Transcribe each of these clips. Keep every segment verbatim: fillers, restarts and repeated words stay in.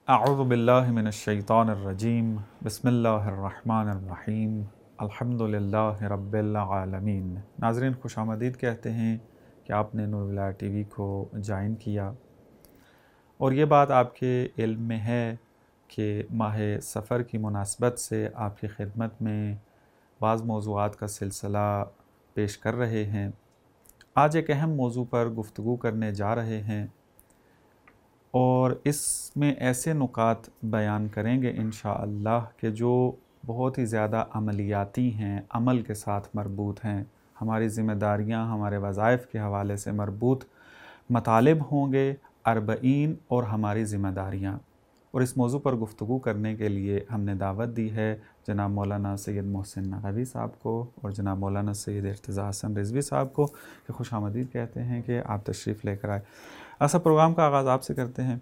اعوذ باللہ من الشیطان الرجیم بسم اللہ الرحمن الرحیم الحمد للہ رب العالمین۔ ناظرین خوش آمدید کہتے ہیں کہ آپ نے نور الہدایہ ٹی وی کو جوائن کیا، اور یہ بات آپ کے علم میں ہے کہ ماہ سفر کی مناسبت سے آپ کی خدمت میں بعض موضوعات کا سلسلہ پیش کر رہے ہیں۔ آج ایک اہم موضوع پر گفتگو کرنے جا رہے ہیں، اور اس میں ایسے نکات بیان کریں گے انشاءاللہ کہ جو بہت ہی زیادہ عملیاتی ہیں، عمل کے ساتھ مربوط ہیں، ہماری ذمہ داریاں، ہمارے وظائف کے حوالے سے مربوط مطالب ہوں گے، اربعین اور ہماری ذمہ داریاں۔ اور اس موضوع پر گفتگو کرنے کے لیے ہم نے دعوت دی ہے جناب مولانا سید محسن نقوی صاحب کو اور جناب مولانا سید ارتضیٰ حسن رضوی صاحب کو، کہ خوش آمدید کہتے ہیں کہ آپ تشریف لے کر آئے۔ ایسا پروگرام کا آغاز آپ سے کرتے ہیں۔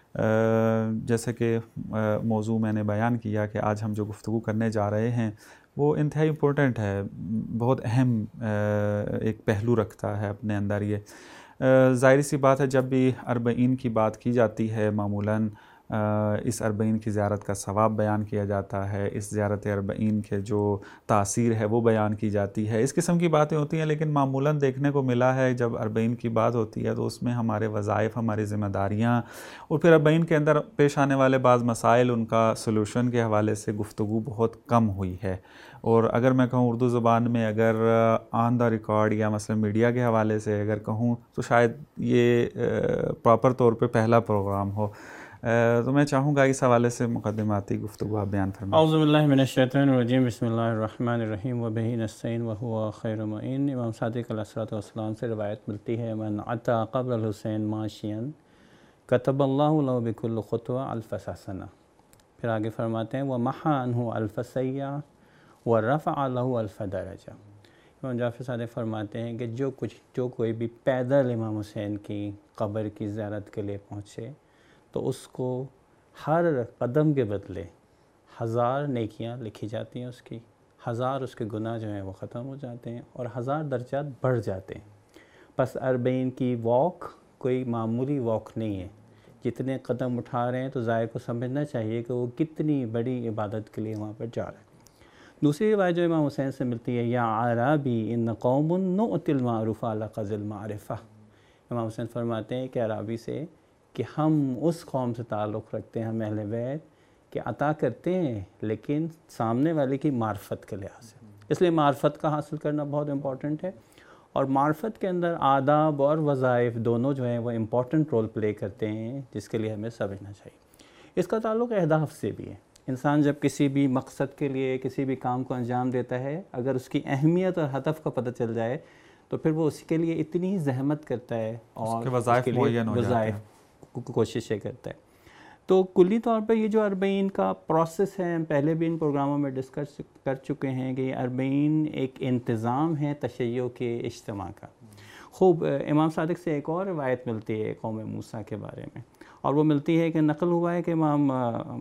جیسے کہ موضوع میں نے بیان کیا کہ آج ہم جو گفتگو کرنے جا رہے ہیں وہ انتہائی امپورٹنٹ ہے، بہت اہم ایک پہلو رکھتا ہے اپنے اندر۔ یہ ظاہری سی بات ہے، جب بھی اربعین کی بات کی جاتی ہے معمولاً اس اربعین کی زیارت کا ثواب بیان کیا جاتا ہے، اس زیارت اربعین کے جو تاثیر ہے وہ بیان کی جاتی ہے، اس قسم کی باتیں ہوتی ہیں۔ لیکن معمولاً دیکھنے کو ملا ہے جب اربعین کی بات ہوتی ہے تو اس میں ہمارے وظائف، ہماری ذمہ داریاں اور پھر اربعین کے اندر پیش آنے والے بعض مسائل، ان کا سلوشن کے حوالے سے گفتگو بہت کم ہوئی ہے۔ اور اگر میں کہوں اردو زبان میں، اگر آن دا ریکارڈ یا مثلا میڈیا کے حوالے سے اگر کہوں تو شاید یہ پراپر طور پہ پہلا پروگرام ہو۔ تو میں چاہوں گا اس حوالے سے مقدماتی گفتگو آپ بیان فرمائیں۔ اعوذ باللہ من الشیطان الرجیم، بسم اللہ الرحمن الرحیم، وبہ نستعین وہو خیر معین۔ امام صادق علیہ الصلوۃ والسلام سے روایت ملتی ہے، من عطا قبر الحسین ماشیا کتب اللہ له بکل خطوہ الف حسنہ۔ پھر آگے فرماتے ہیں ومحا عنہ الف سیئہ ورفع له الف درجہ۔ امام جعفر صادق فرماتے ہیں کہ جو کچھ جو کوئی بھی پیدل امام حسین کی قبر کی زیارت کے لیے پہنچے تو اس کو ہر قدم کے بدلے ہزار نیکیاں لکھی جاتی ہیں، اس کی ہزار اس کے گناہ جو ہیں وہ ختم ہو جاتے ہیں اور ہزار درجات بڑھ جاتے ہیں۔ پس اربعین کی واک کوئی معمولی واک نہیں ہے، جتنے قدم اٹھا رہے ہیں تو ذائقہ کو سمجھنا چاہیے کہ وہ کتنی بڑی عبادت کے لیے وہاں پر جا رہے ہیں۔ دوسری روایت جو امام حسین سے ملتی ہے، یا عرابی ان قوم نؤتی المعروف علی قدر المعرفہ۔ امام حسین فرماتے ہیں کہ عرابی سے کہ ہم اس قوم سے تعلق رکھتے ہیں، ہم اہل بیت، کہ عطا کرتے ہیں لیکن سامنے والے کی معرفت کے لحاظ سے۔ اس لیے معرفت کا حاصل کرنا بہت امپورٹنٹ ہے، اور معرفت کے اندر آداب اور وظائف دونوں جو ہیں وہ امپورٹنٹ رول پلے کرتے ہیں، جس کے لیے ہمیں سمجھنا چاہیے۔ اس کا تعلق اہداف سے بھی ہے۔ انسان جب کسی بھی مقصد کے لیے کسی بھی کام کو انجام دیتا ہے، اگر اس کی اہمیت اور ہدف کا پتہ چل جائے تو پھر وہ اس کے لیے اتنی ہی زحمت کرتا ہے اور اس کے لیے وظائف کوششیں کرتا ہے۔ تو کلی طور پر یہ جو اربعین کا پروسیس ہے، ہم پہلے بھی ان پروگراموں میں ڈسکس کر چکے ہیں کہ یہ اربعین ایک انتظام ہے تشیع کے اجتماع کا۔ خوب امام صادق سے ایک اور روایت ملتی ہے قوم موسیٰ کے بارے میں، اور وہ ملتی ہے کہ نقل ہوا ہے کہ امام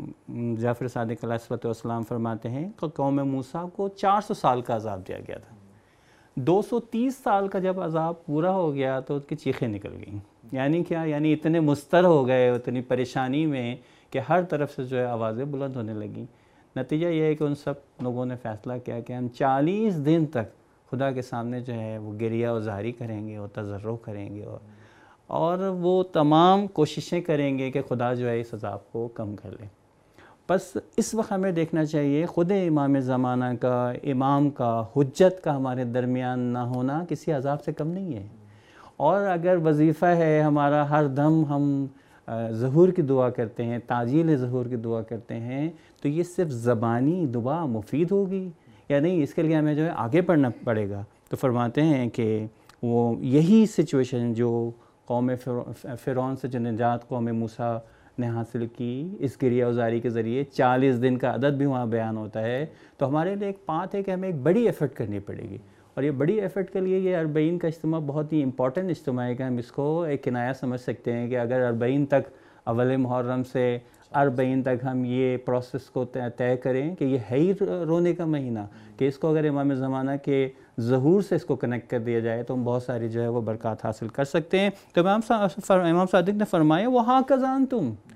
جعفر صادق علیہ الصلوۃ والسلام فرماتے ہیں کہ قوم موسیٰ کو چار سو سال کا عذاب دیا گیا تھا۔ دو سو تیس سال کا جب عذاب پورا ہو گیا تو ان کی چیخیں نکل گئیں۔ یعنی کیا؟ یعنی اتنے مضطر ہو گئے، اتنی پریشانی میں کہ ہر طرف سے جو ہے آوازیں بلند ہونے لگیں۔ نتیجہ یہ ہے کہ ان سب لوگوں نے فیصلہ کیا کہ ہم چالیس دن تک خدا کے سامنے جو ہے وہ گریہ و زاری کریں گے، وہ تضرع کریں گے، اور اور وہ تمام کوششیں کریں گے کہ خدا جو ہے اس عذاب کو کم کر لے۔ بس اس وقت ہمیں دیکھنا چاہیے خود امام زمانہ کا، امام کا، حجت کا ہمارے درمیان نہ ہونا کسی عذاب سے کم نہیں ہے۔ اور اگر وظیفہ ہے ہمارا ہر دم ہم ظہور کی دعا کرتے ہیں، تعجیل ظہور کی دعا کرتے ہیں، تو یہ صرف زبانی دعا مفید ہوگی یا نہیں؟ اس کے لیے ہمیں جو ہے آگے پڑھنا پڑے گا۔ تو فرماتے ہیں کہ وہ یہی سچویشن جو قوم فرعون سے جو نجات قوم موسیٰ نے حاصل کی، اس گریہ وزاری کے ذریعے چالیس دن کا عدد بھی وہاں بیان ہوتا ہے، تو ہمارے لیے ایک بات ہے کہ ہمیں ایک بڑی ایفرٹ کرنی پڑے گی، اور یہ بڑی ایفرٹ کے لیے یہ اربعین کا اجتماع بہت ہی امپورٹنٹ اجتماع ہے کہ ہم اس کو ایک کنایہ سمجھ سکتے ہیں کہ اگر اربعین تک اول محرم سے اربعین تک ہم یہ پروسیس کو طے کریں کہ یہ ہے ہی رونے کا مہینہ، کہ اس کو اگر امام زمانہ کے ظہور سے اس کو کنیکٹ کر دیا جائے تو ہم بہت ساری جو ہے وہ برکات حاصل کر سکتے ہیں۔ تو امام امام صادق نے فرمایا وہاں کذان تم،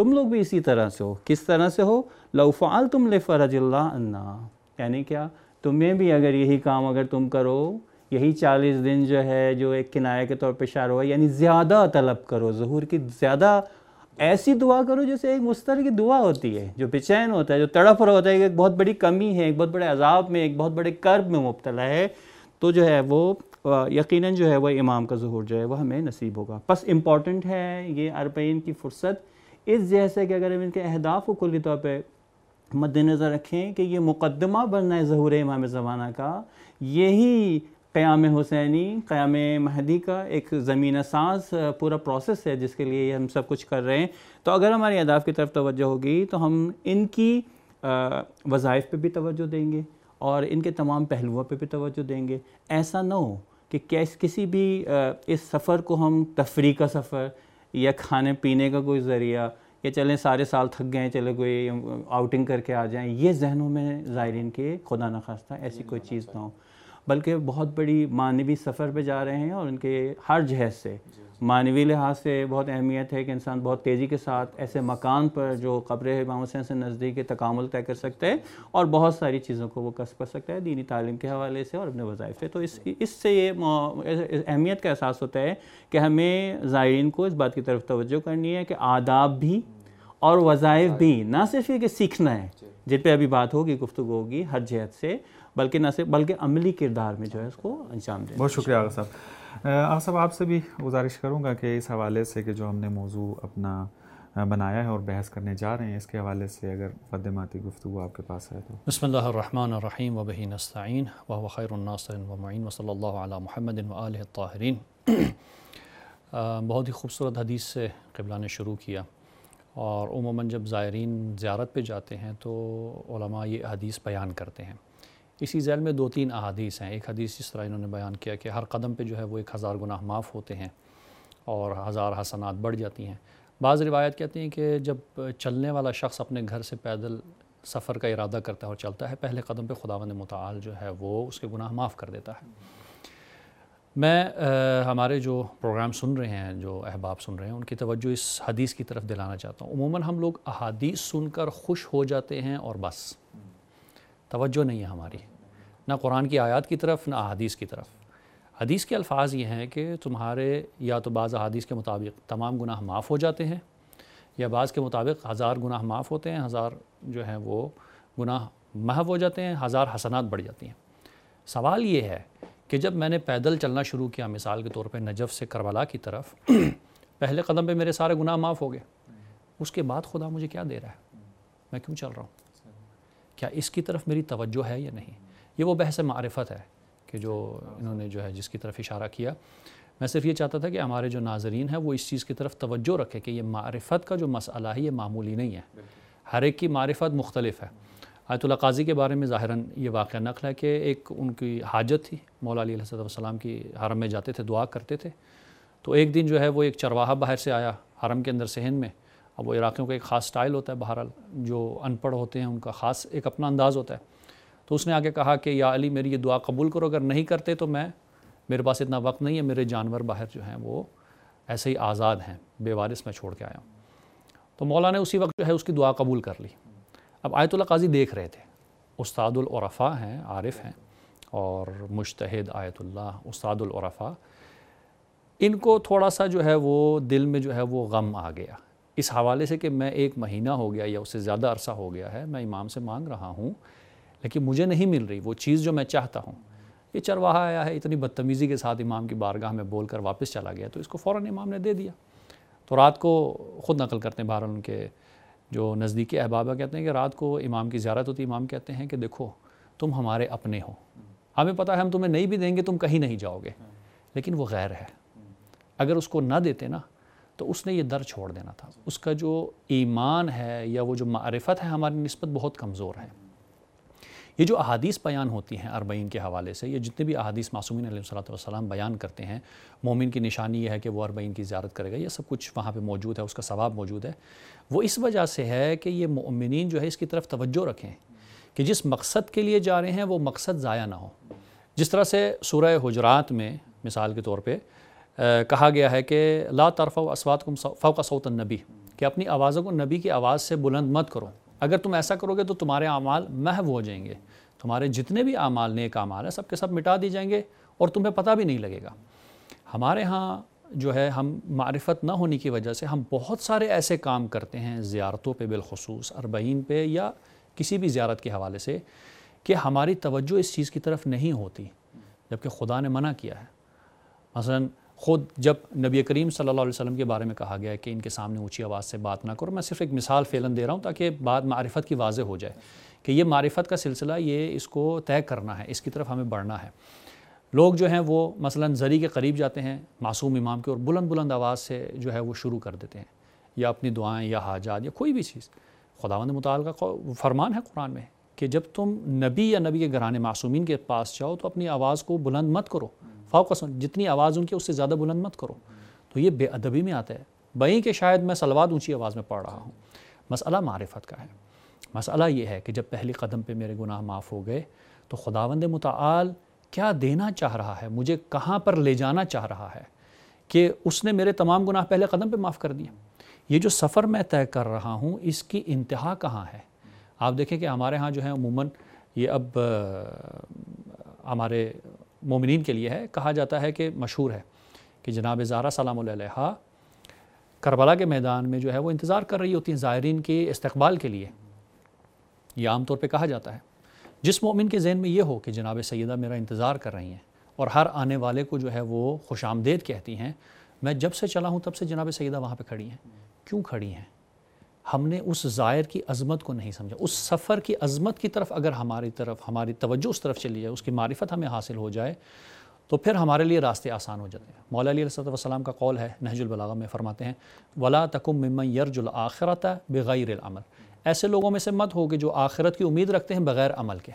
تم لوگ بھی اسی طرح سے ہو. کس طرح سے ہو؟ لو فعلتم لفرج اللہ عنا، یعنی کیا، تمہیں بھی اگر یہی کام اگر تم کرو، یہی چالیس دن جو ہے جو ایک کنایہ کے طور پہ اشارہ ہوا، یعنی زیادہ طلب کرو، ظہور کی زیادہ ایسی دعا کرو جیسے ایک مستر کی دعا ہوتی ہے، جو بے چین ہوتا ہے، جو تڑپ رہا ہوتا ہے کہ ایک بہت بڑی کمی ہے، ایک بہت بڑے عذاب میں، ایک بہت بڑے کرب میں مبتلا ہے، تو جو ہے وہ یقیناً جو ہے وہ امام کا ظہور جو ہے وہ ہمیں نصیب ہوگا. بس امپورٹنٹ ہے یہ اربعین کی فرصت اس جیسے کہ اگر ہم ان کے اہداف کو کلی طور پہ مد نظر رکھیں کہ یہ مقدمہ بننا ہے ظہور امام زمانہ کا، یہی قیام حسینی، قیام مہدی کا ایک زمینہ ساز پورا پروسیس ہے جس کے لیے ہم سب کچھ کر رہے ہیں. تو اگر ہماری اہداف کی طرف توجہ ہوگی تو ہم ان کی وظائف پہ بھی توجہ دیں گے اور ان کے تمام پہلوؤں پہ بھی توجہ دیں گے. ایسا نہ ہو کہ کسی بھی اس سفر کو ہم تفریح کا سفر یا کھانے پینے کا کوئی ذریعہ یا چلیں سارے سال تھک گئے چلے کوئی آؤٹنگ کر کے آ جائیں، یہ ذہنوں میں زائرین کے خدا نخواستہ ایسی کوئی چیز نہ ہو، بلکہ بہت بڑی معنوی سفر پہ جا رہے ہیں اور ان کے ہر جہت سے معنوی لحاظ سے بہت اہمیت ہے کہ انسان بہت تیزی کے ساتھ ایسے مکان پر جو قبر امام حسین سے نزدیک تکامل طے کر سکتا ہے اور بہت ساری چیزوں کو وہ کسب کر سکتا ہے دینی تعلیم کے حوالے سے اور اپنے وظائف سے. تو اس اس سے یہ اہمیت کا احساس ہوتا ہے کہ ہمیں زائرین کو اس بات کی طرف توجہ کرنی ہے کہ آداب بھی اور وظائف بھی، نہ صرف یہ کہ سیکھنا ہے جن پہ ابھی بات ہوگی، گفتگو ہوگی ہر جہت سے، بلکہ نہ صرف بلکہ عملی کردار میں جو ہے اس کو انجام دیں. بہت شکریہ آغا صاحب. آغا صاحب آپ سے بھی گزارش کروں گا کہ اس حوالے سے کہ جو ہم نے موضوع اپنا بنایا ہے اور بحث کرنے جا رہے ہیں، اس کے حوالے سے اگر مقدماتی گفتگو آپ کے پاس ہے تو. بسم اللہ الرحمن الرحیم وبہ نستعین وهو خیر الناصر ومعین وصلی اللہ علی محمد وآلہ الطاہرین. بہت ہی خوبصورت حدیث سے قبلہ نے شروع کیا، اور عموماً جب زائرین زیارت پہ جاتے ہیں تو علماء یہ حدیث بیان کرتے ہیں. اسی ذیل میں دو تین احادیث ہیں. ایک حدیث اس طرح انہوں نے بیان کیا کہ ہر قدم پہ جو ہے وہ ایک ہزار گناہ معاف ہوتے ہیں اور ہزار حسنات بڑھ جاتی ہیں. بعض روایت کہتی ہیں کہ جب چلنے والا شخص اپنے گھر سے پیدل سفر کا ارادہ کرتا ہے اور چلتا ہے، پہلے قدم پہ خداوند متعال جو ہے وہ اس کے گناہ معاف کر دیتا ہے. میں ہمارے جو پروگرام سن رہے ہیں، جو احباب سن رہے ہیں، ان کی توجہ اس حدیث کی طرف دلانا چاہتا ہوں. عموماً ہم لوگ احادیث سن کر خوش ہو جاتے ہیں اور بس، توجہ نہیں ہے ہماری نہ قرآن کی آیات کی طرف نہ احادیث کی طرف. حدیث کے الفاظ یہ ہیں کہ تمہارے یا تو بعض احادیث کے مطابق تمام گناہ معاف ہو جاتے ہیں، یا بعض کے مطابق ہزار گناہ معاف ہوتے ہیں، ہزار جو ہیں وہ گناہ محو ہو جاتے ہیں، ہزار حسنات بڑھ جاتی ہیں. سوال یہ ہے کہ جب میں نے پیدل چلنا شروع کیا، مثال کے طور پہ نجف سے کربلا کی طرف، پہلے قدم پہ میرے سارے گناہ معاف ہو گئے، اس کے بعد خدا مجھے کیا دے رہا ہے؟ میں کیوں چل رہا ہوں؟ کیا اس کی طرف میری توجہ ہے یا نہیں؟ یہ وہ بحث معرفت ہے کہ جو انہوں نے جو ہے جس کی طرف اشارہ کیا. میں صرف یہ چاہتا تھا کہ ہمارے جو ناظرین ہیں وہ اس چیز کی طرف توجہ رکھے کہ یہ معرفت کا جو مسئلہ ہے یہ معمولی نہیں ہے. ہر ایک کی معرفت مختلف ہے. آیت اللہ قاضی کے بارے میں ظاہراً یہ واقعہ نقل ہے کہ ایک ان کی حاجت تھی، مولا علی علیہ السلام کی حرم میں جاتے تھے، دعا کرتے تھے. تو ایک دن جو ہے وہ ایک چرواہا باہر سے آیا حرم کے اندر صحن میں. اب وہ عراقیوں کا ایک خاص سٹائل ہوتا ہے، بہرحال جو ان پڑھ ہوتے ہیں ان کا خاص ایک اپنا انداز ہوتا ہے. تو اس نے آگے کہا کہ یا علی میری یہ دعا قبول کرو، اگر نہیں کرتے تو میں میرے پاس اتنا وقت نہیں ہے، میرے جانور باہر جو ہیں وہ ایسے ہی آزاد ہیں، بے وارث میں چھوڑ کے آیا ہوں. تو مولا نے اسی وقت جو ہے اس کی دعا قبول کر لی. اب آیت اللہ قاضی دیکھ رہے تھے، استاد العرفاء ہیں، عارف ہیں اور مجتہد آیت اللہ، استاد العرفاء. ان کو تھوڑا سا جو ہے وہ دل میں جو ہے وہ غم آ گیا اس حوالے سے کہ میں ایک مہینہ ہو گیا یا اس سے زیادہ عرصہ ہو گیا ہے میں امام سے مانگ رہا ہوں لیکن مجھے نہیں مل رہی وہ چیز جو میں چاہتا ہوں. یہ چرواہا آیا ہے، اتنی بدتمیزی کے ساتھ امام کی بارگاہ میں بول کر واپس چلا گیا، تو اس کو فوراً امام نے دے دیا. تو رات کو خود نقل کرتے ہیں بہرحال ان کے جو نزدیکی احباب کہتے ہیں کہ رات کو امام کی زیارت ہوتی، امام کہتے ہیں کہ دیکھو تم ہمارے اپنے ہو، ہمیں پتہ ہے ہم تمہیں نہیں بھی دیں گے تم کہیں نہیں جاؤ گے، لیکن وہ غیر ہے. اگر اس کو نہ دیتے نا تو اس نے یہ در چھوڑ دینا تھا. اس کا جو ایمان ہے یا وہ جو معرفت ہے ہماری نسبت بہت کمزور ہے. یہ جو احادیث بیان ہوتی ہیں اربعین کے حوالے سے، یہ جتنے بھی احادیث معصومین علیہ الصلوۃ والسلام بیان کرتے ہیں، مومن کی نشانی یہ ہے کہ وہ اربعین کی زیارت کرے گا، یہ سب کچھ وہاں پہ موجود ہے، اس کا ثواب موجود ہے. وہ اس وجہ سے ہے کہ یہ مومنین جو ہے اس کی طرف توجہ رکھیں کہ جس مقصد کے لیے جا رہے ہیں وہ مقصد ضائع نہ ہو. جس طرح سے سورہ حجرات میں مثال کے طور پہ کہا گیا ہے کہ لا ترفعوا اصواتکم فوق صوت النبی، کہ اپنی آوازوں کو نبی کی آواز سے بلند مت کرو. اگر تم ایسا کرو گے تو تمہارے اعمال محو ہو جائیں گے, تمہارے جتنے بھی اعمال نیک اعمال ہیں سب کے سب مٹا دی جائیں گے اور تمہیں پتہ بھی نہیں لگے گا. ہمارے ہاں جو ہے ہم معرفت نہ ہونے کی وجہ سے ہم بہت سارے ایسے کام کرتے ہیں زیارتوں پہ بالخصوص اربعین پہ یا کسی بھی زیارت کے حوالے سے کہ ہماری توجہ اس چیز کی طرف نہیں ہوتی جبکہ خدا نے منع کیا ہے. مثلا خود جب نبی کریم صلی اللہ علیہ وسلم کے بارے میں کہا گیا ہے کہ ان کے سامنے اونچی آواز سے بات نہ کرو, میں صرف ایک مثال فعلاً دے رہا ہوں تاکہ بات معرفت کی واضح ہو جائے کہ یہ معرفت کا سلسلہ یہ اس کو طے کرنا ہے, اس کی طرف ہمیں بڑھنا ہے. لوگ جو ہیں وہ مثلاً زری کے قریب جاتے ہیں معصوم امام کے اور بلند بلند آواز سے جو ہے وہ شروع کر دیتے ہیں یا اپنی دعائیں یا حاجات یا کوئی بھی چیز. خداوند متعال کا فرمان ہے قرآن میں کہ جب تم نبی یا نبی کے گھرانے معصومین کے پاس جاؤ تو اپنی آواز کو بلند مت کرو, فوق سن جتنی آواز ان کی اس سے زیادہ بلند مت کرو. تو یہ بے ادبی میں آتا ہے, بھئی کہ شاید میں صلوات اونچی آواز میں پڑھ رہا ہوں. مسئلہ معرفت کا ہے. مسئلہ یہ ہے کہ جب پہلی قدم پہ میرے گناہ معاف ہو گئے تو خداوند متعال کیا دینا چاہ رہا ہے, مجھے کہاں پر لے جانا چاہ رہا ہے کہ اس نے میرے تمام گناہ پہلے قدم پہ معاف کر دیا. یہ جو سفر میں طے کر رہا ہوں اس کی انتہا کہاں ہے؟ آپ دیکھیں کہ ہمارے ہاں جو ہے عموماً یہ اب ہمارے مومنین کے لیے ہے, کہا جاتا ہے کہ مشہور ہے کہ جناب زہرا سلام اللہ علیہا کربلا کے میدان میں جو ہے وہ انتظار کر رہی ہوتی ہیں زائرین کے استقبال کے لیے. یہ عام طور پہ کہا جاتا ہے. جس مومن کے ذہن میں یہ ہو کہ جناب سیدہ میرا انتظار کر رہی ہیں اور ہر آنے والے کو جو ہے وہ خوش آمدید کہتی ہیں, میں جب سے چلا ہوں تب سے جناب سیدہ وہاں پہ کھڑی ہیں. کیوں کھڑی ہیں؟ ہم نے اس زائر کی عظمت کو نہیں سمجھا. اس سفر کی عظمت کی طرف اگر ہماری طرف ہماری توجہ اس طرف چلی جائے, اس کی معرفت ہمیں حاصل ہو جائے تو پھر ہمارے لیے راستے آسان ہو جاتے ہیں. مولا علی علیہ السلام کا قول ہے نہج البلاغہ میں, فرماتے ہیں وَلَا تَكُمْ مِمَّنْ يَرْجُ الْآخِرَةَ بِغَيْرِ الْعَمَلِ, ایسے لوگوں میں سے مت ہو کہ جو آخرت کی امید رکھتے ہیں بغیر عمل کے.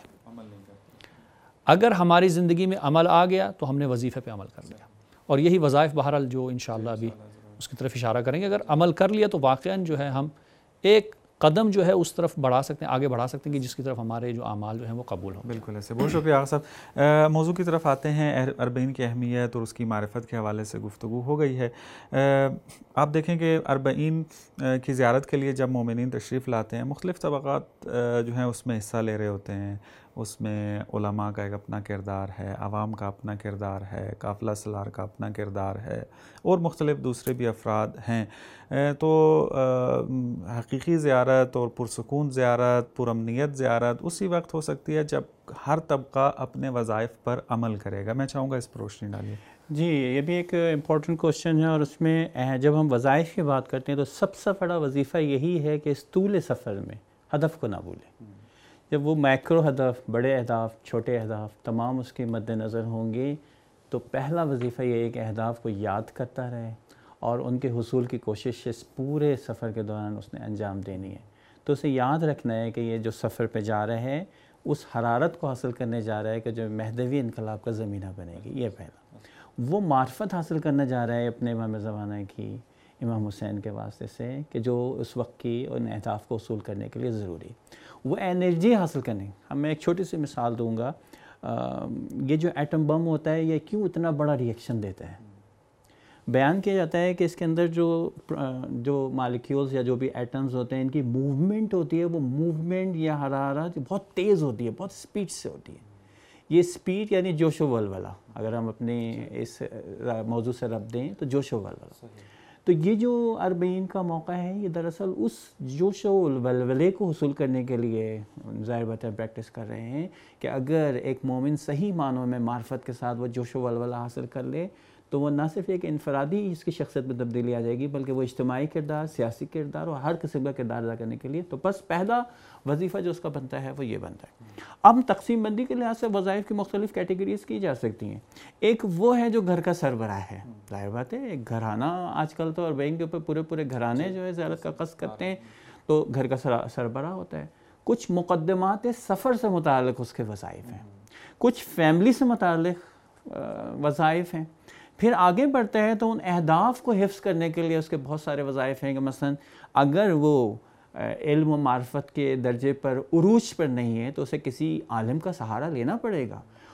اگر ہماری زندگی میں عمل آ گیا تو ہم نے وظیفے پہ عمل کر لیا, اور یہی وظائف بہرحال جو انشاءاللہ ابھی اس کی طرف اشارہ کریں گے. اگر عمل کر لیا تو واقعاً جو ہے ہم ایک قدم جو ہے اس طرف بڑھا سکتے ہیں, آگے بڑھا سکتے ہیں کہ جس کی طرف ہمارے جو اعمال جو ہیں وہ قبول ہوں. بالکل ایسے. بہت شکریہ آغا صاحب. موضوع کی طرف آتے ہیں. اربعین کی اہمیت اور اس کی معرفت کے حوالے سے گفتگو ہو گئی ہے. آپ دیکھیں کہ اربعین کی زیارت کے لیے جب مومنین تشریف لاتے ہیں مختلف طبقات جو ہیں اس میں حصہ لے رہے ہوتے ہیں. اس میں علماء کا ایک اپنا کردار ہے, عوام کا اپنا کردار ہے, قافلہ سالار کا اپنا کردار ہے اور مختلف دوسرے بھی افراد ہیں. تو حقیقی زیارت اور پرسکون زیارت, پرامنیت زیارت اسی وقت ہو سکتی ہے جب ہر طبقہ اپنے وظائف پر عمل کرے گا. میں چاہوں گا اس پر روشنی ڈالیے. جی, یہ بھی ایک امپورٹنٹ کوشچن ہے, اور اس میں جب ہم وظائف کی بات کرتے ہیں تو سب سے بڑا وظیفہ یہی ہے کہ اس طول سفر میں ہدف کو نہ بھولیں. جب وہ میکرو ہدف, بڑے اہداف, چھوٹے اہداف تمام اس کے مد نظر ہوں گے تو پہلا وظیفہ یہ ہے کہ اہداف کو یاد کرتا رہے اور ان کے حصول کی کوشش اس پورے سفر کے دوران اس نے انجام دینی ہے. تو اسے یاد رکھنا ہے کہ یہ جو سفر پہ جا رہے ہیں اس حرارت کو حاصل کرنے جا رہا ہے کہ جو مہدوی انقلاب کا زمینہ بنے گی. یہ پہلا. وہ معرفت حاصل کرنا جا رہا ہے اپنے امام زمانہ کی امام حسین کے واسطے سے کہ جو اس وقت کی ان اہداف کو حصول کرنے کے لیے ضروری. وہ انرجی حاصل کرنے, ہم میں ایک چھوٹی سی مثال دوں گا. یہ جو ایٹم بم ہوتا ہے یہ کیوں اتنا بڑا ریئیکشن دیتا ہے؟ بیان کیا جاتا ہے کہ اس کے اندر جو جو مالیکیولز یا جو بھی ایٹمز ہوتے ہیں ان کی موومنٹ ہوتی ہے, وہ موومنٹ یا حرارت بہت تیز ہوتی ہے, بہت سپیڈ سے ہوتی ہے. یہ سپیڈ یعنی جوش و ولولہ, اگر ہم اپنے اس موضوع سے ربط دیں تو جوش و ولولہ. تو یہ جو اربعین کا موقع ہے یہ دراصل اس جوش و ولولے کو حصول کرنے کے لیے ظاہر بات ہے پریکٹس کر رہے ہیں کہ اگر ایک مومن صحیح معنوں میں معرفت کے ساتھ وہ جوش و ولولہ حاصل کر لے تو وہ نہ صرف ایک انفرادی اس کی شخصیت میں تبدیلی آ جائے گی بلکہ وہ اجتماعی کردار, سیاسی کردار اور ہر قسم کا کردار ادا کرنے کے لیے. تو بس پہلا وظیفہ جو اس کا بنتا ہے وہ یہ بنتا ہے. اب تقسیم بندی کے لحاظ سے وظائف کی مختلف کیٹیگریز کی جا سکتی ہیں. ایک وہ ہے جو گھر کا سربراہ ہے. ظاہر بات ہے ایک گھرانہ, آج کل تو اربعین کے اوپر پورے پورے گھرانے جو ہے زیارت کا قصد کرتے ہیں تو گھر کا سربراہ ہوتا ہے. کچھ مقدمات سفر سے متعلق اس کے وظائف ہیں, کچھ فیملی سے متعلق وظائف ہیں. پھر آگے بڑھتے ہیں تو ان اہداف کو حفظ کرنے کے لیے اس کے بہت سارے وظائف ہیں کہ مثلا اگر وہ علم و معرفت کے درجے پر عروج پر نہیں ہے تو اسے کسی عالم کا سہارا لینا پڑے گا.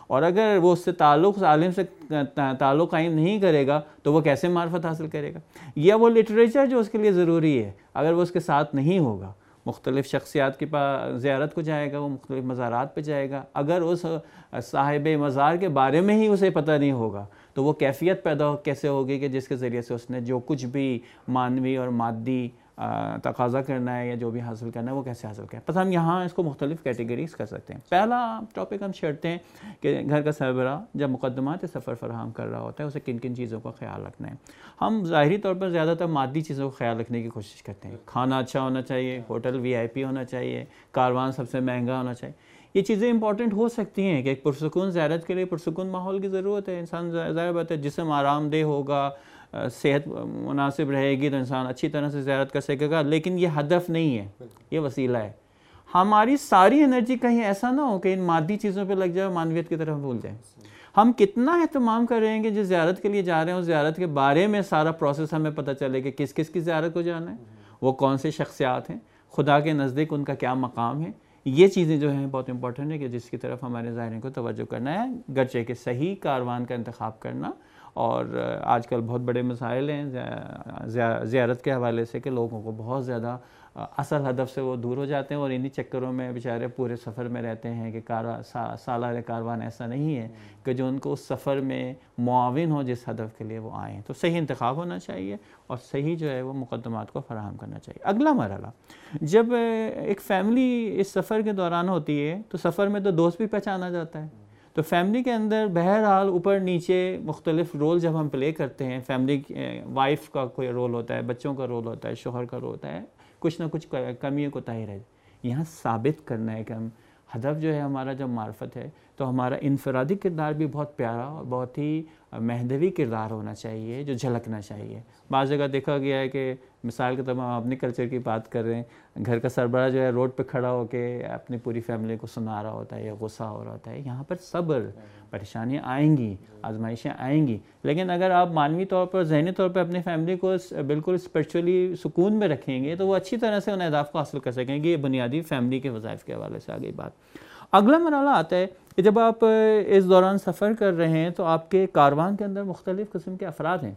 اور اگر وہ اس سے تعلق اس عالم سے تعلق قائم نہیں کرے گا تو وہ کیسے معرفت حاصل کرے گا؟ یا وہ لٹریچر جو اس کے لیے ضروری ہے اگر وہ اس کے ساتھ نہیں ہوگا، مختلف شخصیات کی زیارت کو جائے گا، وہ مختلف مزارات پہ جائے گا، اگر اس صاحب مزار کے بارے میں ہی اسے پتہ نہیں ہوگا تو وہ کیفیت پیدا کیسے ہوگی کہ جس کے ذریعے سے اس نے جو کچھ بھی معنوی اور مادی تقاضا کرنا ہے یا جو بھی حاصل کرنا ہے وہ کیسے حاصل کرنا ہے۔ پس ہم یہاں اس کو مختلف کیٹیگریز کر سکتے ہیں۔ پہلا ٹاپک ہم چھیڑتے ہیں کہ گھر کا سربراہ جب مقدمات سفر فراہم کر رہا ہوتا ہے اسے کن کن چیزوں کا خیال رکھنا ہے۔ ہم ظاہری طور پر زیادہ تر مادی چیزوں کا خیال رکھنے کی کوشش کرتے ہیں، کھانا اچھا ہونا چاہیے، ہوٹل وی آئی پی ہونا چاہیے، کاروان سب سے مہنگا ہونا چاہیے۔ یہ چیزیں امپورٹنٹ ہو سکتی ہیں کہ ایک پرسکون زیارت کے لیے پرسکون ماحول کی ضرورت ہے، انسان ظاہر بات ہے جسم آرام دہ ہوگا، صحت مناسب رہے گی تو انسان اچھی طرح سے زیارت کر سکے گا، لیکن یہ ہدف نہیں ہے، یہ وسیلہ ہے۔ ہماری ساری انرجی کہیں ایسا نہ ہو کہ ان مادی چیزوں پہ لگ جائے اور معنویت کی طرف بھول جائیں۔ ہم کتنا اہتمام کر رہے ہیں کہ جس زیارت کے لیے جا رہے ہیں اس زیارت کے بارے میں سارا پروسیس ہمیں پتہ چلے کہ کس کس کی زیارت کو جانا ہے، وہ کون سے شخصیات ہیں، خدا کے نزدیک ان کا کیا مقام ہے۔ یہ چیزیں جو ہیں بہت امپورٹنٹ ہے کہ جس کی طرف ہمارے زائرین کو توجہ کرنا ہے، گرچہ کہ صحیح کاروان کا انتخاب کرنا۔ اور آج کل بہت بڑے مسائل ہیں زیارت کے حوالے سے کہ لوگوں کو بہت زیادہ اصل ہدف سے وہ دور ہو جاتے ہیں اور انہی چکروں میں بیچارے پورے سفر میں رہتے ہیں کہ سالار کاروان ایسا نہیں ہے کہ جو ان کو اس سفر میں معاون ہو جس ہدف کے لیے وہ آئیں۔ تو صحیح انتخاب ہونا چاہیے اور صحیح جو ہے وہ مقدمات کو فراہم کرنا چاہیے۔ اگلا مرحلہ، جب ایک فیملی اس سفر کے دوران ہوتی ہے تو سفر میں تو دوست بھی پہچانا جاتا ہے، تو فیملی کے اندر بہرحال اوپر نیچے مختلف رول جب ہم پلے کرتے ہیں، فیملی وائف کا کوئی رول ہوتا ہے، بچوں کا رول ہوتا ہے، شوہر کا رول ہوتا ہے، کچھ نہ کچھ کمیوں کو تاہی رہے۔ یہاں ثابت کرنا ہے کہ ہم ہدف جو ہے ہمارا جب معرفت ہے تو ہمارا انفرادی کردار بھی بہت پیارا اور بہت ہی مہدوی کردار ہونا چاہیے جو جھلکنا چاہیے۔ بعض جگہ دیکھا گیا ہے کہ مثال کے طور پر ہم اپنے کلچر کی بات کر رہے ہیں، گھر کا سربراہ جو ہے روڈ پہ کھڑا ہو کے اپنی پوری فیملی کو سنا رہا ہوتا ہے یا غصہ ہو رہا ہوتا ہے۔ یہاں پر صبر، پریشانیاں آئیں گی، آزمائشیں آئیں گی، لیکن اگر آپ معنوی طور پر ذہنی طور پر اپنی فیملی کو بالکل اسپرچولی سکون میں رکھیں گے تو وہ اچھی طرح سے ان اہداف کو حاصل کر سکیں گے۔ یہ بنیادی فیملی کے وظائف کے حوالے سے آ گئی بات۔ اگلا مرحلہ آتا ہے کہ جب آپ اس دوران سفر کر رہے ہیں تو آپ کے کاروان کے اندر مختلف قسم کے افراد ہیں،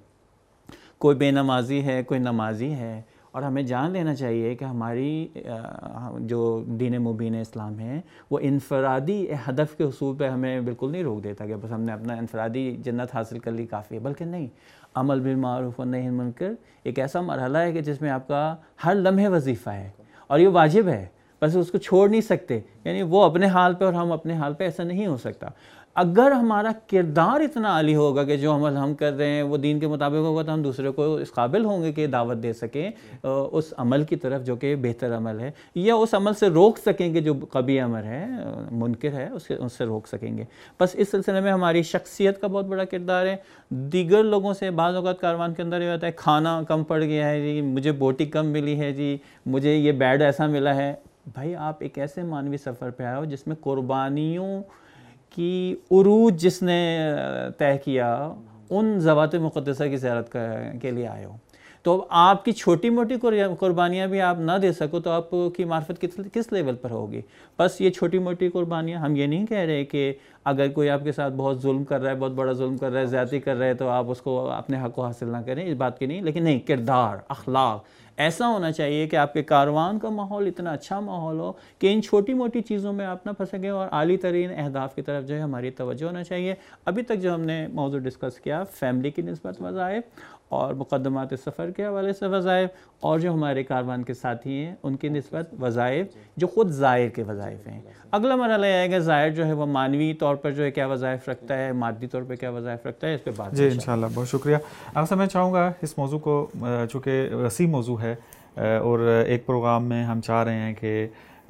کوئی بے نمازی ہے، کوئی نمازی ہے، اور ہمیں جان لینا چاہیے کہ ہماری جو دین مبین اسلام ہے وہ انفرادی ہدف کے حصول پہ ہمیں بالکل نہیں روک دیتا کہ بس ہم نے اپنا انفرادی جنت حاصل کر لی کافی ہے، بلکہ نہیں، عمل بالمعروف و نہی عن المنکر ایک ایسا مرحلہ ہے کہ جس میں آپ کا ہر لمحے وظیفہ ہے اور یہ واجب ہے، بس اس کو چھوڑ نہیں سکتے، یعنی وہ اپنے حال پہ اور ہم اپنے حال پہ، ایسا نہیں ہو سکتا۔ اگر ہمارا کردار اتنا عالی ہوگا کہ جو عمل ہم کر رہے ہیں وہ دین کے مطابق ہوگا تو ہم دوسرے کو اس قابل ہوں گے کہ دعوت دے سکیں اس عمل کی طرف جو کہ بہتر عمل ہے، یا اس عمل سے روک سکیں گے جو قبیح عمل ہے، منکر ہے، اس اس سے روک سکیں گے۔ بس اس سلسلے میں ہماری شخصیت کا بہت بڑا کردار ہے۔ دیگر لوگوں سے بعض اوقات کاروان کے اندر یہ ہوتا ہے کھانا کم پڑ گیا ہے جی، مجھے بوٹی کم ملی ہے جی، مجھے یہ بیڈ ایسا ملا ہے۔ بھائی آپ ایک ایسے معنوی سفر پہ آئے ہو جس میں قربانیوں کی عروج جس نے طے کیا ان ذوات مقدسہ کی زیارت کے لیے آئے ہو، تو آپ کی چھوٹی موٹی قربانیاں بھی آپ نہ دے سکو تو آپ کی معرفت کس لیول پر ہوگی؟ بس یہ چھوٹی موٹی قربانیاں، ہم یہ نہیں کہہ رہے کہ اگر کوئی آپ کے ساتھ بہت ظلم کر رہا ہے، بہت بڑا ظلم کر رہا ہے، زیادتی کر رہا ہے تو آپ اس کو اپنے حق کو حاصل نہ کریں، اس بات کی نہیں، لیکن نہیں، کردار، اخلاق ایسا ہونا چاہیے کہ آپ کے کاروان کا ماحول اتنا اچھا ماحول ہو کہ ان چھوٹی موٹی چیزوں میں آپ نہ پھنسیں اور عالی ترین اہداف کی طرف جو ہے ہماری توجہ ہونا چاہیے۔ ابھی تک جو ہم نے موضوع ڈسکس کیا، فیملی کی نسبت وظائف اور مقدمات سفر کے حوالے سے وظائف، اور جو ہمارے کاروان کے ساتھی ہیں ان کی نسبت وظائف جو خود زائر کے وظائف ہیں۔ اگلا مرحلہ یہ ہے کہ زائر جو ہے وہ معنوی طور پر جو ہے کیا وظائف رکھتا ہے، مادی طور پہ کیا وظائف رکھتا ہے، اس پہ بات جی انشاءاللہ، بہت شکریہ آپ سے۔ میں چاہوں گا اس موضوع کو، چونکہ وسیع موضوع ہے اور ایک پروگرام میں ہم چاہ رہے ہیں کہ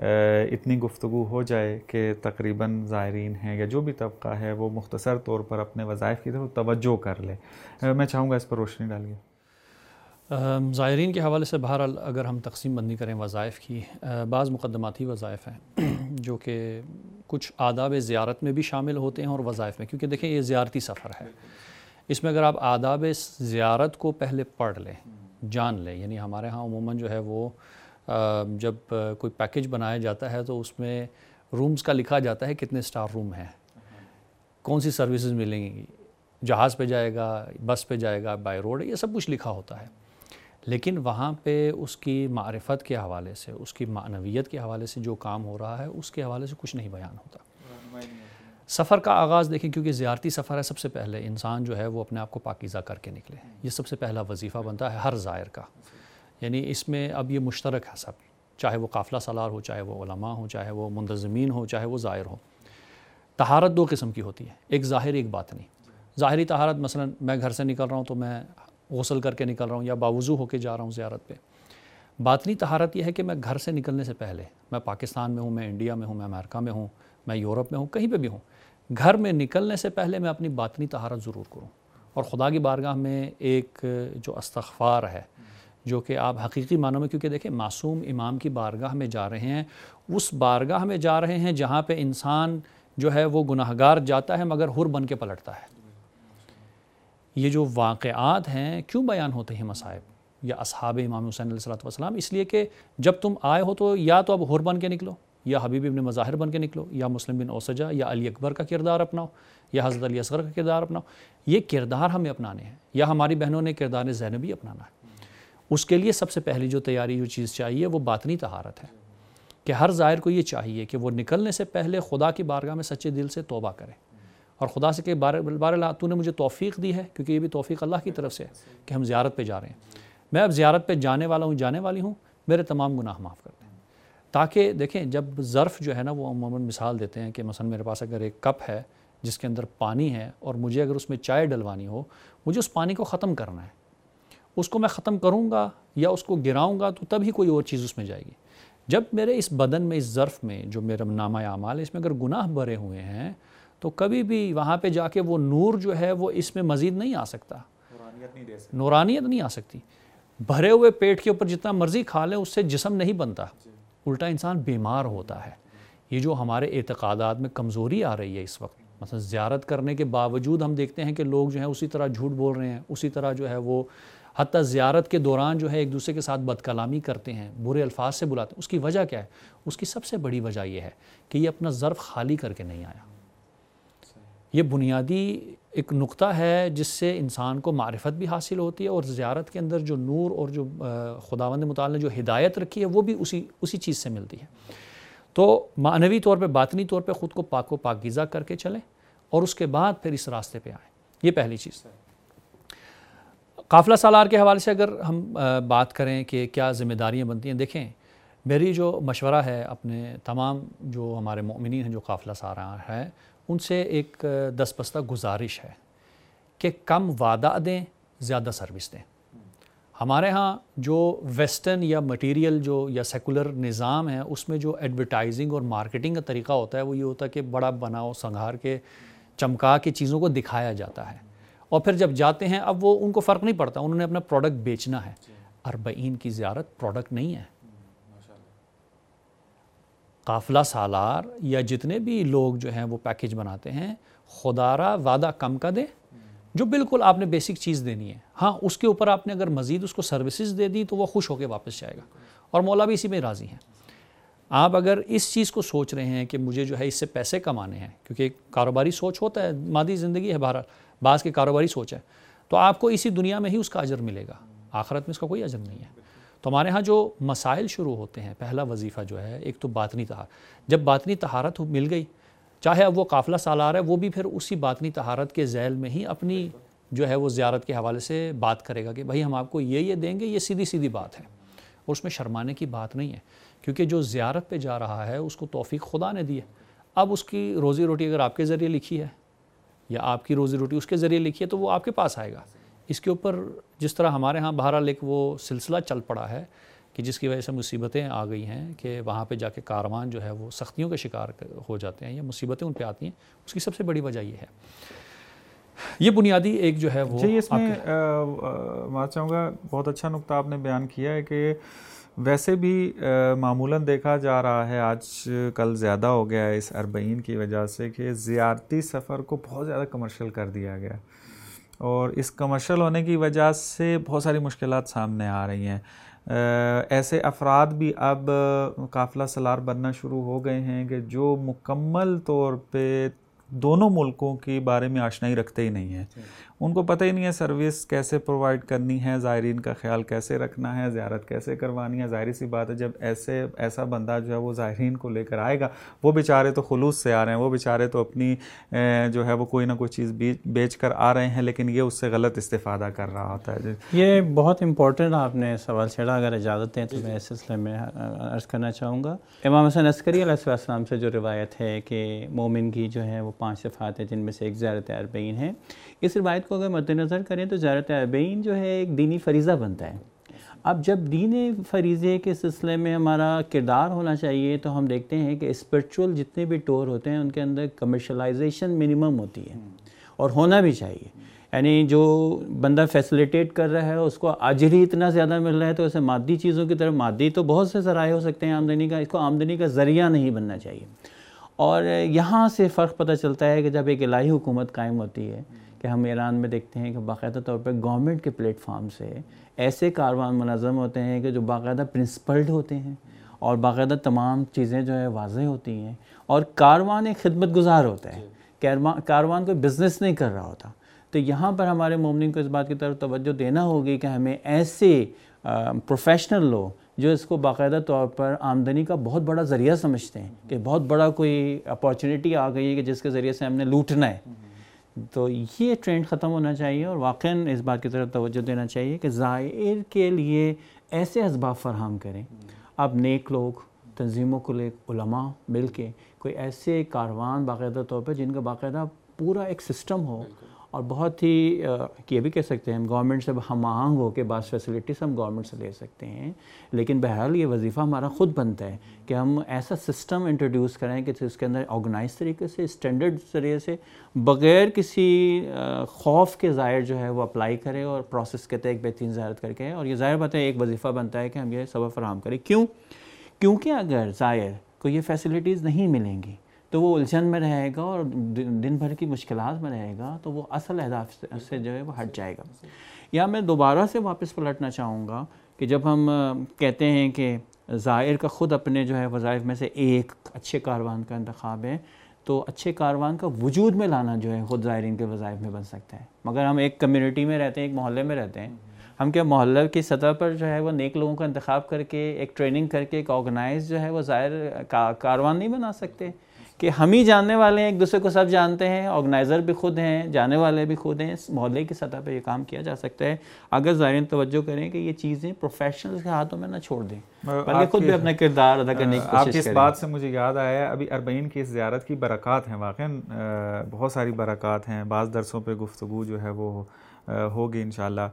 اتنی گفتگو ہو جائے کہ تقریباً زائرین ہیں یا جو بھی طبقہ ہے وہ مختصر طور پر اپنے وظائف کی طرف توجہ کر لے۔ میں چاہوں گا اس پر روشنی ڈالیے۔ زائرین کے حوالے سے بہرحال اگر ہم تقسیم بندی کریں وظائف کی، بعض مقدماتی وظائف ہیں جو کہ کچھ آداب زیارت میں بھی شامل ہوتے ہیں اور وظائف میں، کیونکہ دیکھیں یہ زیارتی سفر ہے، اس میں اگر آپ آداب زیارت کو پہلے پڑھ لیں، جان لیں، یعنی ہمارے ہاں عموماً جو ہے وہ جب کوئی پیکیج بنایا جاتا ہے تو اس میں رومز کا لکھا جاتا ہے کتنے سٹار روم ہیں، کون سی سروسز ملیں گی، جہاز پہ جائے گا، بس پہ جائے گا، بائی روڈ، یہ سب کچھ لکھا ہوتا ہے، لیکن وہاں پہ اس کی معرفت کے حوالے سے، اس کی معنویت کے حوالے سے جو کام ہو رہا ہے اس کے حوالے سے کچھ نہیں بیان ہوتا۔ سفر کا آغاز دیکھیں، کیونکہ زیارتی سفر ہے، سب سے پہلے انسان جو ہے وہ اپنے آپ کو پاکیزہ کر کے نکلے، یہ سب سے پہلا وظیفہ بنتا ہے ہر زائر کا، یعنی اس میں اب یہ مشترک ہے سب، چاہے وہ قافلہ سالار ہو، چاہے وہ علماء ہوں، چاہے وہ منتظمین ہوں، چاہے وہ زائر ہوں۔ طہارت دو قسم کی ہوتی ہے، ایک ظاہری ایک باطنی۔ ظاہری طہارت مثلا میں گھر سے نکل رہا ہوں تو میں غسل کر کے نکل رہا ہوں یا باوضو ہو کے جا رہا ہوں زیارت پہ۔ باطنی طہارت یہ ہے کہ میں گھر سے نکلنے سے پہلے، میں پاکستان میں ہوں، میں انڈیا میں ہوں، میں امریکہ میں ہوں، میں یورپ میں ہوں، کہیں پہ بھی ہوں، گھر میں نکلنے سے پہلے میں اپنی باطنی طہارت ضرور کروں، اور خدا کی بارگاہ میں ایک جو استغفار ہے، جو کہ آپ حقیقی معنوں میں، کیونکہ دیکھیں معصوم امام کی بارگاہ میں جا رہے ہیں، اس بارگاہ میں جا رہے ہیں جہاں پہ انسان جو ہے وہ گناہگار جاتا ہے مگر حر بن کے پلٹتا ہے۔ یہ جو واقعات ہیں کیوں بیان ہوتے ہیں مصائب یا اصحاب امام حسین علیہ السلام؟ اس لیے کہ جب تم آئے ہو تو یا تو اب حر بن کے نکلو، یا حبیب ابن مظاہر بن کے نکلو، یا مسلم بن اوسجہ یا علی اکبر کا کردار اپناؤ، یا حضرت علی اصغر کا کردار اپناؤ۔ یہ کردار ہمیں اپنانے ہیں، یا ہماری بہنوں نے کردار زینبی اپنانا ہے۔ اس کے لیے سب سے پہلی جو تیاری جو چیز چاہیے وہ باطنی طہارت ہے، کہ ہر زائر کو یہ چاہیے کہ وہ نکلنے سے پہلے خدا کی بارگاہ میں سچے دل سے توبہ کرے، اور خدا سے کہ بار بار اللہ تو نے مجھے توفیق دی ہے، کیونکہ یہ بھی توفیق اللہ کی طرف سے ہے کہ ہم زیارت پہ جا رہے ہیں، میں اب زیارت پہ جانے والا ہوں، جانے والی ہوں، میرے تمام گناہ معاف کر دیں۔ تاکہ دیکھیں جب ظرف جو ہے نا وہ عموماً مثال دیتے ہیں کہ مثلا میرے پاس اگر ایک کپ ہے جس کے اندر پانی ہے اور مجھے اگر اس میں چائے ڈلوانی ہو، مجھے اس پانی کو ختم کرنا ہے، اس کو میں ختم کروں گا یا اس کو گراؤں گا تو تب ہی کوئی اور چیز اس میں جائے گی۔ جب میرے اس بدن میں، اس ظرف میں جو میرا نامہ اعمال ہے، اس میں اگر گناہ بھرے ہوئے ہیں تو کبھی بھی وہاں پہ جا کے وہ نور جو ہے وہ اس میں مزید نہیں آ سکتا، نورانیت نہیں دے سکتی، نورانیت نہیں آ سکتی۔ بھرے ہوئے پیٹ کے اوپر جتنا مرضی کھا لیں اس سے جسم نہیں بنتا، الٹا انسان بیمار ہوتا ہے۔ یہ جو ہمارے اعتقادات میں کمزوری آ رہی ہے اس وقت، مثلا زیارت کرنے کے باوجود ہم دیکھتے ہیں کہ لوگ جو ہیں اسی طرح جھوٹ بول رہے ہیں، اسی طرح جو ہے وہ حتیٰ زیارت کے دوران جو ہے ایک دوسرے کے ساتھ بد کلامی کرتے ہیں، برے الفاظ سے بلاتے ہیں۔ اس کی وجہ کیا ہے؟ اس کی سب سے بڑی وجہ یہ ہے کہ یہ اپنا ظرف خالی کر کے نہیں آیا۔ یہ بنیادی ایک نقطہ ہے جس سے انسان کو معرفت بھی حاصل ہوتی ہے، اور زیارت کے اندر جو نور اور جو خداوند متعال نے جو ہدایت رکھی ہے وہ بھی اسی اسی چیز سے ملتی ہے۔ تو معنوی طور پہ، باطنی طور پہ خود کو پاک و پاکیزہ کر کے چلیں، اور اس کے بعد پھر اس راستے پہ آئیں۔ یہ پہلی چیز ہے۔ قافلہ سالار کے حوالے سے اگر ہم بات کریں کہ کیا ذمہ داریاں بنتی ہیں، دیکھیں میری جو مشورہ ہے اپنے تمام جو ہمارے مومنین ہیں جو قافلہ سالار ہیں ان سے ایک دس بستہ گزارش ہے کہ کم وعدہ دیں، زیادہ سروس دیں۔ ہمارے ہاں جو ویسٹرن یا مٹیریل جو یا سیکولر نظام ہے اس میں جو ایڈورٹائزنگ اور مارکیٹنگ کا طریقہ ہوتا ہے وہ یہ ہوتا ہے کہ بڑا بناؤ سنگھار کے چمکا کے چیزوں کو دکھایا جاتا ہے، اور پھر جب جاتے ہیں اب وہ ان کو فرق نہیں پڑتا، انہوں نے اپنا پروڈکٹ بیچنا ہے۔ اربعین کی زیارت پروڈکٹ نہیں ہے۔ قافلہ سالار یا جتنے بھی لوگ جو ہیں وہ پیکیج بناتے ہیں، خدا را وعدہ کم کا دیں، جو بالکل آپ نے بیسک چیز دینی ہے، ہاں اس کے اوپر آپ نے اگر مزید اس کو سروسز دے دی تو وہ خوش ہو کے واپس جائے گا، اور مولا بھی اسی میں راضی ہیں۔ آپ اگر اس چیز کو سوچ رہے ہیں کہ مجھے جو ہے اس سے پیسے کمانے ہیں، کیونکہ ایک کاروباری سوچ ہوتا ہے، مادی زندگی ہے، بہرحال بعض کی کاروباری سوچ ہے، تو آپ کو اسی دنیا میں ہی اس کا اجر ملے گا، آخرت میں اس کا کوئی اجر نہیں ہے۔ تو ہمارے ہاں جو مسائل شروع ہوتے ہیں، پہلا وظیفہ جو ہے ایک تو باطنی طہارت، جب باطنی طہارت مل گئی، چاہے اب وہ قافلہ سالار ہے وہ بھی پھر اسی باطنی طہارت کے ذیل میں ہی اپنی جو ہے وہ زیارت کے حوالے سے بات کرے گا کہ بھائی ہم آپ کو یہ یہ دیں گے، یہ سیدھی سیدھی بات ہے، اور اس میں شرمانے کی بات نہیں ہے، کیونکہ جو زیارت پہ جا رہا ہے اس کو توفیق خدا نے دی ہے۔ اب اس کی روزی روٹی اگر آپ کے ذریعے لکھی ہے یا آپ کی روزی روٹی اس کے ذریعے لکھی ہے تو وہ آپ کے پاس آئے گا۔ اس کے اوپر جس طرح ہمارے ہاں بہرحال ایک وہ سلسلہ چل پڑا ہے کہ جس کی وجہ سے مصیبتیں آ گئی ہیں کہ وہاں پہ جا کے کاروان جو ہے وہ سختیوں کے شکار ہو جاتے ہیں یا مصیبتیں ان پہ آتی ہیں، اس کی سب سے بڑی وجہ یہ ہے۔ یہ بنیادی ایک جو ہے وہ جی اس میں میں چاہوں گا بہت اچھا نقطہ آپ نے بیان کیا ہے کہ ویسے بھی معمولاً دیکھا جا رہا ہے آج کل زیادہ ہو گیا ہے اس اربعین کی وجہ سے کہ زیارتی سفر کو بہت زیادہ کمرشل کر دیا گیا، اور اس کمرشل ہونے کی وجہ سے بہت ساری مشکلات سامنے آ رہی ہیں۔ ایسے افراد بھی اب قافلہ سالار بننا شروع ہو گئے ہیں کہ جو مکمل طور پہ دونوں ملکوں کے بارے میں آشنائی رکھتے ہی نہیں ہیں. ان کو پتہ ہی نہیں ہے سروس کیسے پرووائڈ کرنی ہے, زائرین کا خیال کیسے رکھنا ہے, زیارت کیسے کروانی ہے. ظاہری سی بات ہے جب ایسے ایسا بندہ جو ہے وہ زائرین کو لے کر آئے گا, وہ بیچارے تو خلوص سے آ رہے ہیں, وہ بیچارے تو اپنی جو ہے وہ کوئی نہ کوئی چیز بیچ کر آ رہے ہیں, لیکن یہ اس سے غلط استفادہ کر رہا ہوتا ہے. یہ بہت امپورٹنٹ آپ نے سوال چھیڑا, اگر اجازت ہیں تو میں اس سلسلے میں عرض کرنا چاہوں گا. امام حسن عسکری علیہ السلام سے جو روایت ہے کہ مومن کی جو ہے وہ پانچ صفات ہیں, جن میں سے ایک زیارت اربعین ہے. اس روایت کو اگر مد نظر کریں تو زیارت اربعین جو ہے ایک دینی فریضہ بنتا ہے. اب جب دین فریضے کے سلسلے میں ہمارا کردار ہونا چاہیے تو ہم دیکھتے ہیں کہ اسپرچول جتنے بھی ٹور ہوتے ہیں ان کے اندر کمرشلائزیشن منیمم ہوتی ہے, اور ہونا بھی چاہیے. یعنی جو بندہ فیسلیٹیٹ کر رہا ہے اس کو اجر ہی اتنا زیادہ مل رہا ہے, تو اسے مادی چیزوں کی طرف, مادی تو بہت سے ذرائع ہو سکتے ہیں آمدنی کا, اس کو آمدنی کا ذریعہ نہیں بننا چاہیے. اور یہاں سے فرق پتہ چلتا ہے کہ جب ایک الہی حکومت قائم ہوتی ہے, کہ ہم ایران میں دیکھتے ہیں کہ باقاعدہ طور پر گورنمنٹ کے پلیٹ فارم سے ایسے کاروان منظم ہوتے ہیں کہ جو باقاعدہ پرنسپلڈ ہوتے ہیں, اور باقاعدہ تمام چیزیں جو ہے واضح ہوتی ہیں, اور کاروان ایک خدمت گزار ہوتا ہے, کاروان کوئی بزنس نہیں کر رہا ہوتا. تو یہاں پر ہمارے مومنین کو اس بات کی طرف توجہ دینا ہوگی کہ ہمیں ایسے پروفیشنل لوگ جو اس کو باقاعدہ طور پر آمدنی کا بہت بڑا ذریعہ سمجھتے ہیں کہ بہت بڑا کوئی اپارچونیٹی آ گئی ہے کہ جس کے ذریعے سے ہم نے لوٹنا ہے, تو یہ ٹرینڈ ختم ہونا چاہیے. اور واقعاً اس بات کی طرف توجہ دینا چاہیے کہ زائر کے لیے ایسے اسباب فراہم کریں. اب نیک لوگ, تنظیموں کو لے, علماء مل کے کوئی ایسے کاروان باقاعدہ طور پر جن کا باقاعدہ پورا ایک سسٹم ہو, اور بہت ہی یہ بھی کہہ سکتے ہیں ہم گورنمنٹ سے ہم آہنگ ہو کے بعض فیسلٹیز ہم گورنمنٹ سے لے سکتے ہیں, لیکن بہرحال یہ وظیفہ ہمارا خود بنتا ہے کہ ہم ایسا سسٹم انٹروڈیوس کریں کہ اس کے اندر آرگنائز طریقے سے, اسٹینڈرڈ ذریعے سے, بغیر کسی خوف کے زائر جو ہے وہ اپلائی کرے اور پروسیس کے تحت ایک بہترین زیارت کر کے. اور یہ ظاہر بات ہے ایک وظیفہ بنتا ہے کہ ہم یہ سبب فراہم کریں. کیوں؟ کیونکہ اگر زائر کو یہ فیسلٹیز نہیں ملیں گی تو وہ الجھن میں رہے گا اور دن بھر کی مشکلات میں رہے گا, تو وہ اصل اہداف سے جو ہے وہ ہٹ جائے گا. یا میں دوبارہ سے واپس پلٹنا چاہوں گا کہ جب ہم کہتے ہیں کہ زائر کا خود اپنے جو ہے وظائف میں سے ایک اچھے کاروان کا انتخاب ہے, تو اچھے کاروان کا وجود میں لانا جو ہے خود زائرین کے وظائف میں بن سکتا ہے. مگر ہم ایک کمیونٹی میں رہتے ہیں, ایک محلے میں رہتے ہیں, ہم کیا محلہ کی سطح پر جو ہے وہ نیک لوگوں کا انتخاب کر کے ایک ٹریننگ کر کے ایک آرگنائز جو ہے وہ زائر کاروان نہیں بنا سکتے کہ ہم ہی جاننے والے ہیں, ایک دوسرے کو سب جانتے ہیں, آرگنائزر بھی خود ہیں, جانے والے بھی خود ہیں. محلے کی سطح پہ یہ کام کیا جا سکتا ہے اگر زائرین توجہ کریں کہ یہ چیزیں پروفیشنلز کے ہاتھوں میں نہ چھوڑ دیں, بلکہ خود بھی اپنا کردار ادا کرنے کی کوشش کریں. آپ کی اس بات سے مجھے یاد آیا, ابھی اربعین کی اس زیارت کی برکات ہیں, واقعاً بہت ساری برکات ہیں. بعض درسوں پہ گفتگو جو ہے وہ ہوگی انشاءاللہ.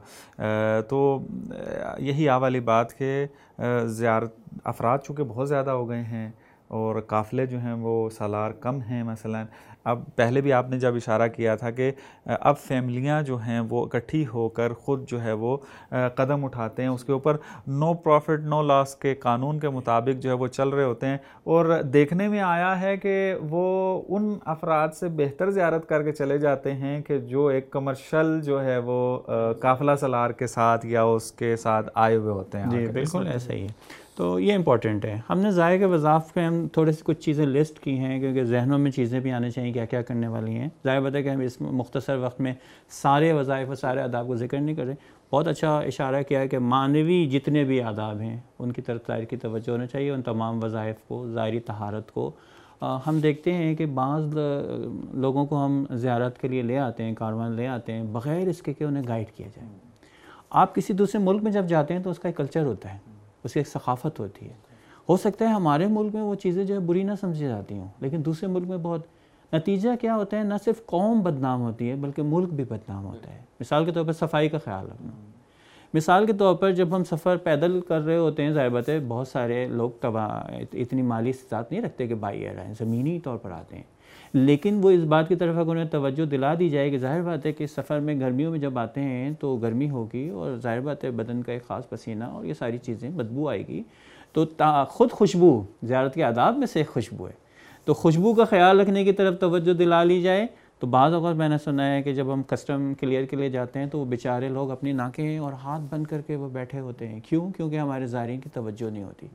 تو یہی آ والی بات کہ زیارت افراد چونکہ بہت زیادہ ہو گئے ہیں اور قافلے جو ہیں وہ سالار کم ہیں. مثلا اب پہلے بھی آپ نے جب اشارہ کیا تھا کہ اب فیملیاں جو ہیں وہ اکٹھی ہو کر خود جو ہے وہ قدم اٹھاتے ہیں, اس کے اوپر نو پروفٹ نو لاس کے قانون کے مطابق جو ہے وہ چل رہے ہوتے ہیں. اور دیکھنے میں آیا ہے کہ وہ ان افراد سے بہتر زیارت کر کے چلے جاتے ہیں کہ جو ایک کمرشل جو ہے وہ قافلہ سالار کے ساتھ یا اس کے ساتھ آئے ہوئے ہوتے ہیں. جی بالکل ایسا ہی ہے. تو یہ امپورٹنٹ ہے. ہم نے زائر کے وظائف پہ ہم تھوڑے سی کچھ چیزیں لسٹ کی ہیں کیونکہ ذہنوں میں چیزیں بھی آنے چاہیے کیا کیا کرنے والی ہیں. ظاہر بات ہے کہ ہم اس مختصر وقت میں سارے وظائف اور سارے آداب کو ذکر نہیں کر رہے. بہت اچھا اشارہ کیا ہے کہ معنوی جتنے بھی آداب ہیں ان کی طرف زائر کی توجہ ہونا چاہیے, ان تمام وظائف کو, ظاہری طہارت کو. ہم دیکھتے ہیں کہ بعض لوگوں کو ہم زیارت کے لیے لے آتے ہیں, کاروان لے آتے ہیں بغیر اس کے کہ انہیں گائیڈ کیا جائے. آپ کسی دوسرے ملک میں جب جاتے ہیں تو اس کا ایک کلچر ہوتا ہے, اس کی ایک ثقافت ہوتی ہے. ہو سکتا ہے ہمارے ملک میں وہ چیزیں جو ہے بری نہ سمجھی جاتی ہوں, لیکن دوسرے ملک میں بہت. نتیجہ کیا ہوتا ہے, نہ صرف قوم بدنام ہوتی ہے بلکہ ملک بھی بدنام ہوتا ہے. مثال کے طور پر صفائی کا خیال رکھنا. مثال کے طور پر جب ہم سفر پیدل کر رہے ہوتے ہیں, ظاہر بات ہے بہت سارے لوگ تباہ اتنی مالی استطاعت نہیں رکھتے کہ بائی ایئر آئیں, زمینی طور پر آتے ہیں, لیکن وہ اس بات کی طرف اگر انہیں توجہ دلا دی جائے کہ ظاہر بات ہے کہ سفر میں گرمیوں میں جب آتے ہیں تو گرمی ہوگی اور ظاہر بات ہے بدن کا ایک خاص پسینہ اور یہ ساری چیزیں بدبو آئے گی, تو خود خوشبو زیارت کے آداب میں سے ایک خوشبو ہے, تو خوشبو کا خیال رکھنے کی طرف توجہ دلا لی جائے. تو بعض اوقات میں نے سنا ہے کہ جب ہم کسٹم کلیئر کے لیے جاتے ہیں تو وہ بیچارے لوگ اپنی ناکیں اور ہاتھ بند کر کے وہ بیٹھے ہوتے ہیں. کیوں؟ کیونکہ ہمارے زائرین کی توجہ نہیں ہوتی.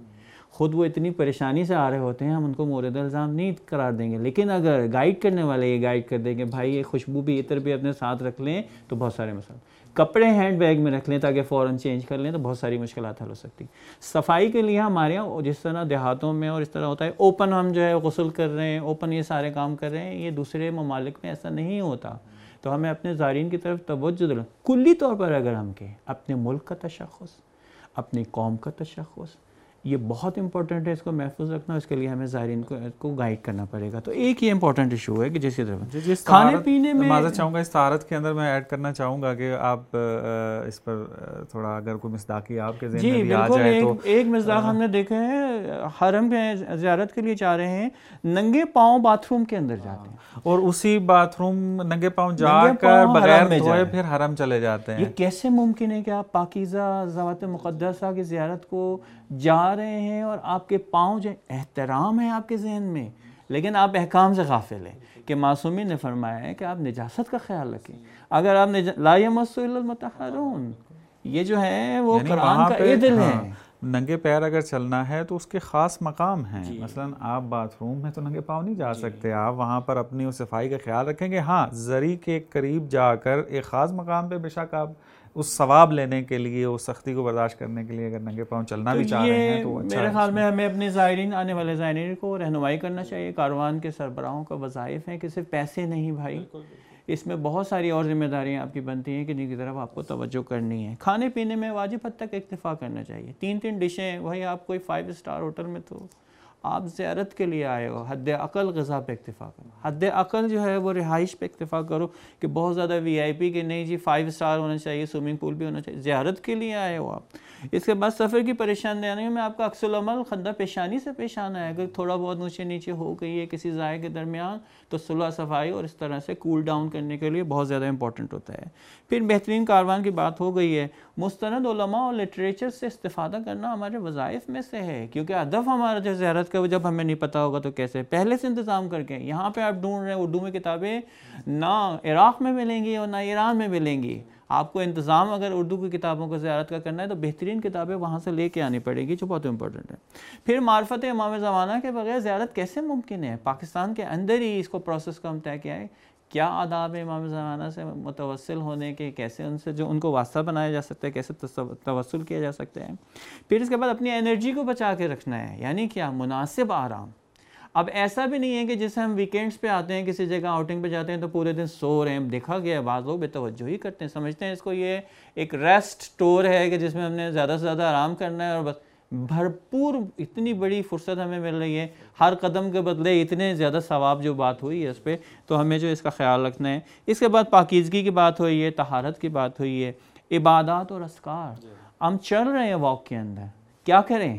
خود وہ اتنی پریشانی سے آ رہے ہوتے ہیں، ہم ان کو مورد الزام نہیں قرار دیں گے، لیکن اگر گائیڈ کرنے والے یہ گائیڈ کر دیں گے بھائی یہ خوشبو بھی عطر بھی اپنے ساتھ رکھ لیں تو بہت سارے مسائل، کپڑے ہینڈ بیگ میں رکھ لیں تاکہ فوراً چینج کر لیں تو بہت ساری مشکلات حل ہو سکتی. صفائی کے لیے ہمارے یہاں جس طرح دیہاتوں میں اور اس طرح ہوتا ہے اوپن ہم جو ہے غسل کر رہے ہیں، اوپن یہ سارے کام کر رہے ہیں، یہ دوسرے ممالک میں ایسا نہیں ہوتا. تو ہمیں اپنے زائرین کی طرف توجہ دلانا. کلی طور پر اگر ہم کہیں اپنے ملک کا تشخص، اپنی قوم کا تشخص، یہ بہت امپورٹنٹ ہے، اس کو محفوظ رکھنا، اس کے لیے ہمیں زائرین کو کو گائیڈ کرنا پڑے گا. تو ایک یہ امپورٹنٹ ایشو ہے کہ جس کی طرف کھانے پینے میں معذرت چاہوں گا، اس طہارت کے اندر میں ایڈ کرنا چاہوں گا کہ آپ اس پر تھوڑا اگر کوئی مصداقی آپ کے ذہن میں بھی آ جائے تو. ایک مصداق ہم نے دیکھا ہے، حرم میں زیارت کے لیے جا رہے ہیں، ننگے پاؤں باتھ روم کے اندر جاتے ہیں اور اسی باتھ روم ننگے پاؤں جا کر بغیر دھوئے پھر حرم چلے جاتے ہیں. یہ کیسے ممکن ہے کہ آپ پاکیزہ ذوات مقدسہ کی زیارت کو جا رہے ہیں اور آپ کے پاؤں جو احترام ہے آپ کے ذہن میں، لیکن آپ احکام سے غافل ہیں کہ معصومین نے فرمایا ہے کہ آپ نجاست کا خیال رکھیں. اگر آپ لا یمسہ الا المطہرون، یہ جو ہے وہ قرآن کا عدل ہے. ننگے پیر اگر چلنا ہے تو اس کے خاص مقام ہیں. مثلا آپ باتھ روم میں تو ننگے پاؤں نہیں جا سکتے، آپ وہاں پر اپنی اس صفائی کا خیال رکھیں گے. ہاں زری کے قریب جا کر ایک خاص مقام پہ بے شک آپ اس ثواب لینے کے لیے، اس سختی کو برداشت کرنے کے لیے اگر ننگے پاؤں چلنا بھی چاہ رہے ہیں تو اچھا. میرے خیال میں ہمیں اپنے زائرین، آنے والے زائرین کو رہنمائی کرنا چاہیے. کاروان کے سربراہوں کا وظائف ہے کہ صرف پیسے نہیں بھائی، اس میں بہت ساری اور ذمہ داریاں آپ کی بنتی ہیں کہ جن کی طرف آپ کو توجہ کرنی ہے. کھانے پینے میں واجب حد تک اکتفا کرنا چاہیے. تین تین ڈشیں، وہی آپ کوئی فائیو اسٹار ہوٹل میں تو آپ زیارت کے لیے آئے ہو، حد عقل غذا پہ اکتفا کرو، حد عقل جو ہے وہ رہائش پہ اکتفا کرو کہ بہت زیادہ وی آئی پی کے نہیں جی فائیو اسٹار ہونا چاہیے، سوئمنگ پول بھی ہونا چاہیے. زیارت کے لیے آئے ہو آپ. اس کے بعد سفر کی پریشانیوں میں آپ کا عکس العمل خندہ پیشانی سے پیش آنا ہے. اگر تھوڑا بہت نیچے نیچے ہو گئی ہے کسی ضائع کے درمیان تو صلح صفائی اور اس طرح سے کول ڈاؤن کرنے کے لیے بہت زیادہ امپورٹنٹ ہوتا ہے. پھر بہترین کاروان کی بات ہو گئی ہے، مستند علماء اور لٹریچر سے استفادہ کرنا ہمارے وظائف میں سے ہے، کیونکہ ہدف ہمارا جو زیارت کا جب ہمیں نہیں پتہ ہوگا تو کیسے پہلے سے انتظام کر کے. یہاں پہ آپ ڈھونڈ رہے ہیں اردو میں کتابیں نہ عراق میں ملیں گی اور نہ ایران میں ملیں گی. آپ کو انتظام اگر اردو کی کتابوں کو زیارت کا کرنا ہے تو بہترین کتابیں وہاں سے لے کے آنی پڑے گی، جو بہت امپورٹنٹ ہے. پھر معرفت امام زمانہ کے بغیر زیارت کیسے ممکن ہے؟ پاکستان کے اندر ہی اس کو پروسیس کا ہم طے کیا ہے. کیا آداب ہے امام زمانہ سے متوسل ہونے کے، کیسے ان سے جو ان کو واسطہ بنایا جا سکتا ہے، کیسے توسل کیا جا سکتا ہے. پھر اس کے بعد اپنی انرجی کو بچا کے رکھنا ہے، یعنی کیا؟ مناسب آرام. اب ایسا بھی نہیں ہے کہ جیسے ہم ویکینڈز پہ آتے ہیں، کسی جگہ آؤٹنگ پہ جاتے ہیں تو پورے دن سو رہے ہیں. دیکھا گیا ہے بعض لوگ بے توجہی کرتے ہیں، سمجھتے ہیں اس کو یہ ایک ریسٹ ٹور ہے کہ جس میں ہم نے زیادہ سے زیادہ آرام کرنا ہے اور بس. بھرپور اتنی بڑی فرصت ہمیں مل رہی ہے، ہر قدم کے بدلے اتنے زیادہ ثواب جو بات ہوئی ہے اس پہ، تو ہمیں جو اس کا خیال رکھنا ہے. اس کے بعد پاکیزگی کی بات ہوئی ہے، طہارت کی بات ہوئی ہے، عبادات اور اذکار. ہم چل رہے ہیں واک کے اندر، کیا کریں؟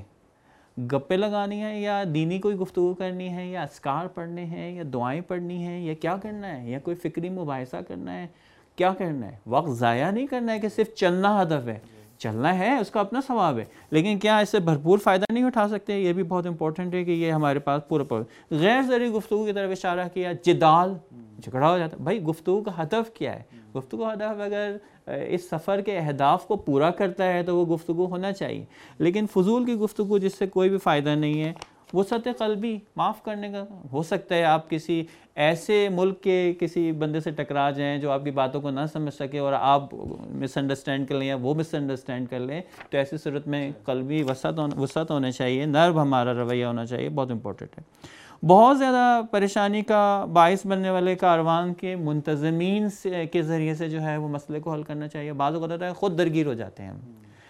گپے لگانی ہے یا دینی کوئی گفتگو کرنی ہے یا اذکار پڑھنے ہیں یا دعائیں پڑھنی ہیں یا کیا کرنا ہے، یا کوئی فکری مباحثہ کرنا ہے، کیا کرنا ہے؟ وقت ضائع نہیں کرنا ہے کہ صرف چلنا ہدف ہے. چلنا ہے، اس کا اپنا ثواب ہے، لیکن کیا اس سے بھرپور فائدہ نہیں اٹھا سکتے؟ یہ بھی بہت امپورٹنٹ ہے کہ یہ ہمارے پاس پورا پورا. غیر ضروری گفتگو کی طرف اشارہ کیا، جدال، جھگڑا ہو جاتا ہے. بھائی گفتگو کا ہدف کیا ہے؟ گفتگو کا ہدف اگر اس سفر کے اہداف کو پورا کرتا ہے تو وہ گفتگو ہونا چاہیے، لیکن فضول کی گفتگو جس سے کوئی بھی فائدہ نہیں ہے. وسعت قلبی، معاف کرنے کا. ہو سکتا ہے آپ کسی ایسے ملک کے کسی بندے سے ٹکرا جائیں جو آپ کی باتوں کو نہ سمجھ سکے اور آپ مس انڈرسٹینڈ کر لیں یا وہ مس انڈرسٹینڈ کر لیں، تو ایسی صورت میں قلبی وسعت وسعت ہونا چاہیے، نرم ہمارا رویہ ہونا چاہیے، بہت امپورٹنٹ ہے. بہت زیادہ پریشانی کا باعث بننے والے کاروان کے منتظمین سے کے ذریعے سے جو ہے وہ مسئلے کو حل کرنا چاہیے. بعض اوقات ہوتا ہے خود درگیر ہو جاتے ہیں ہم،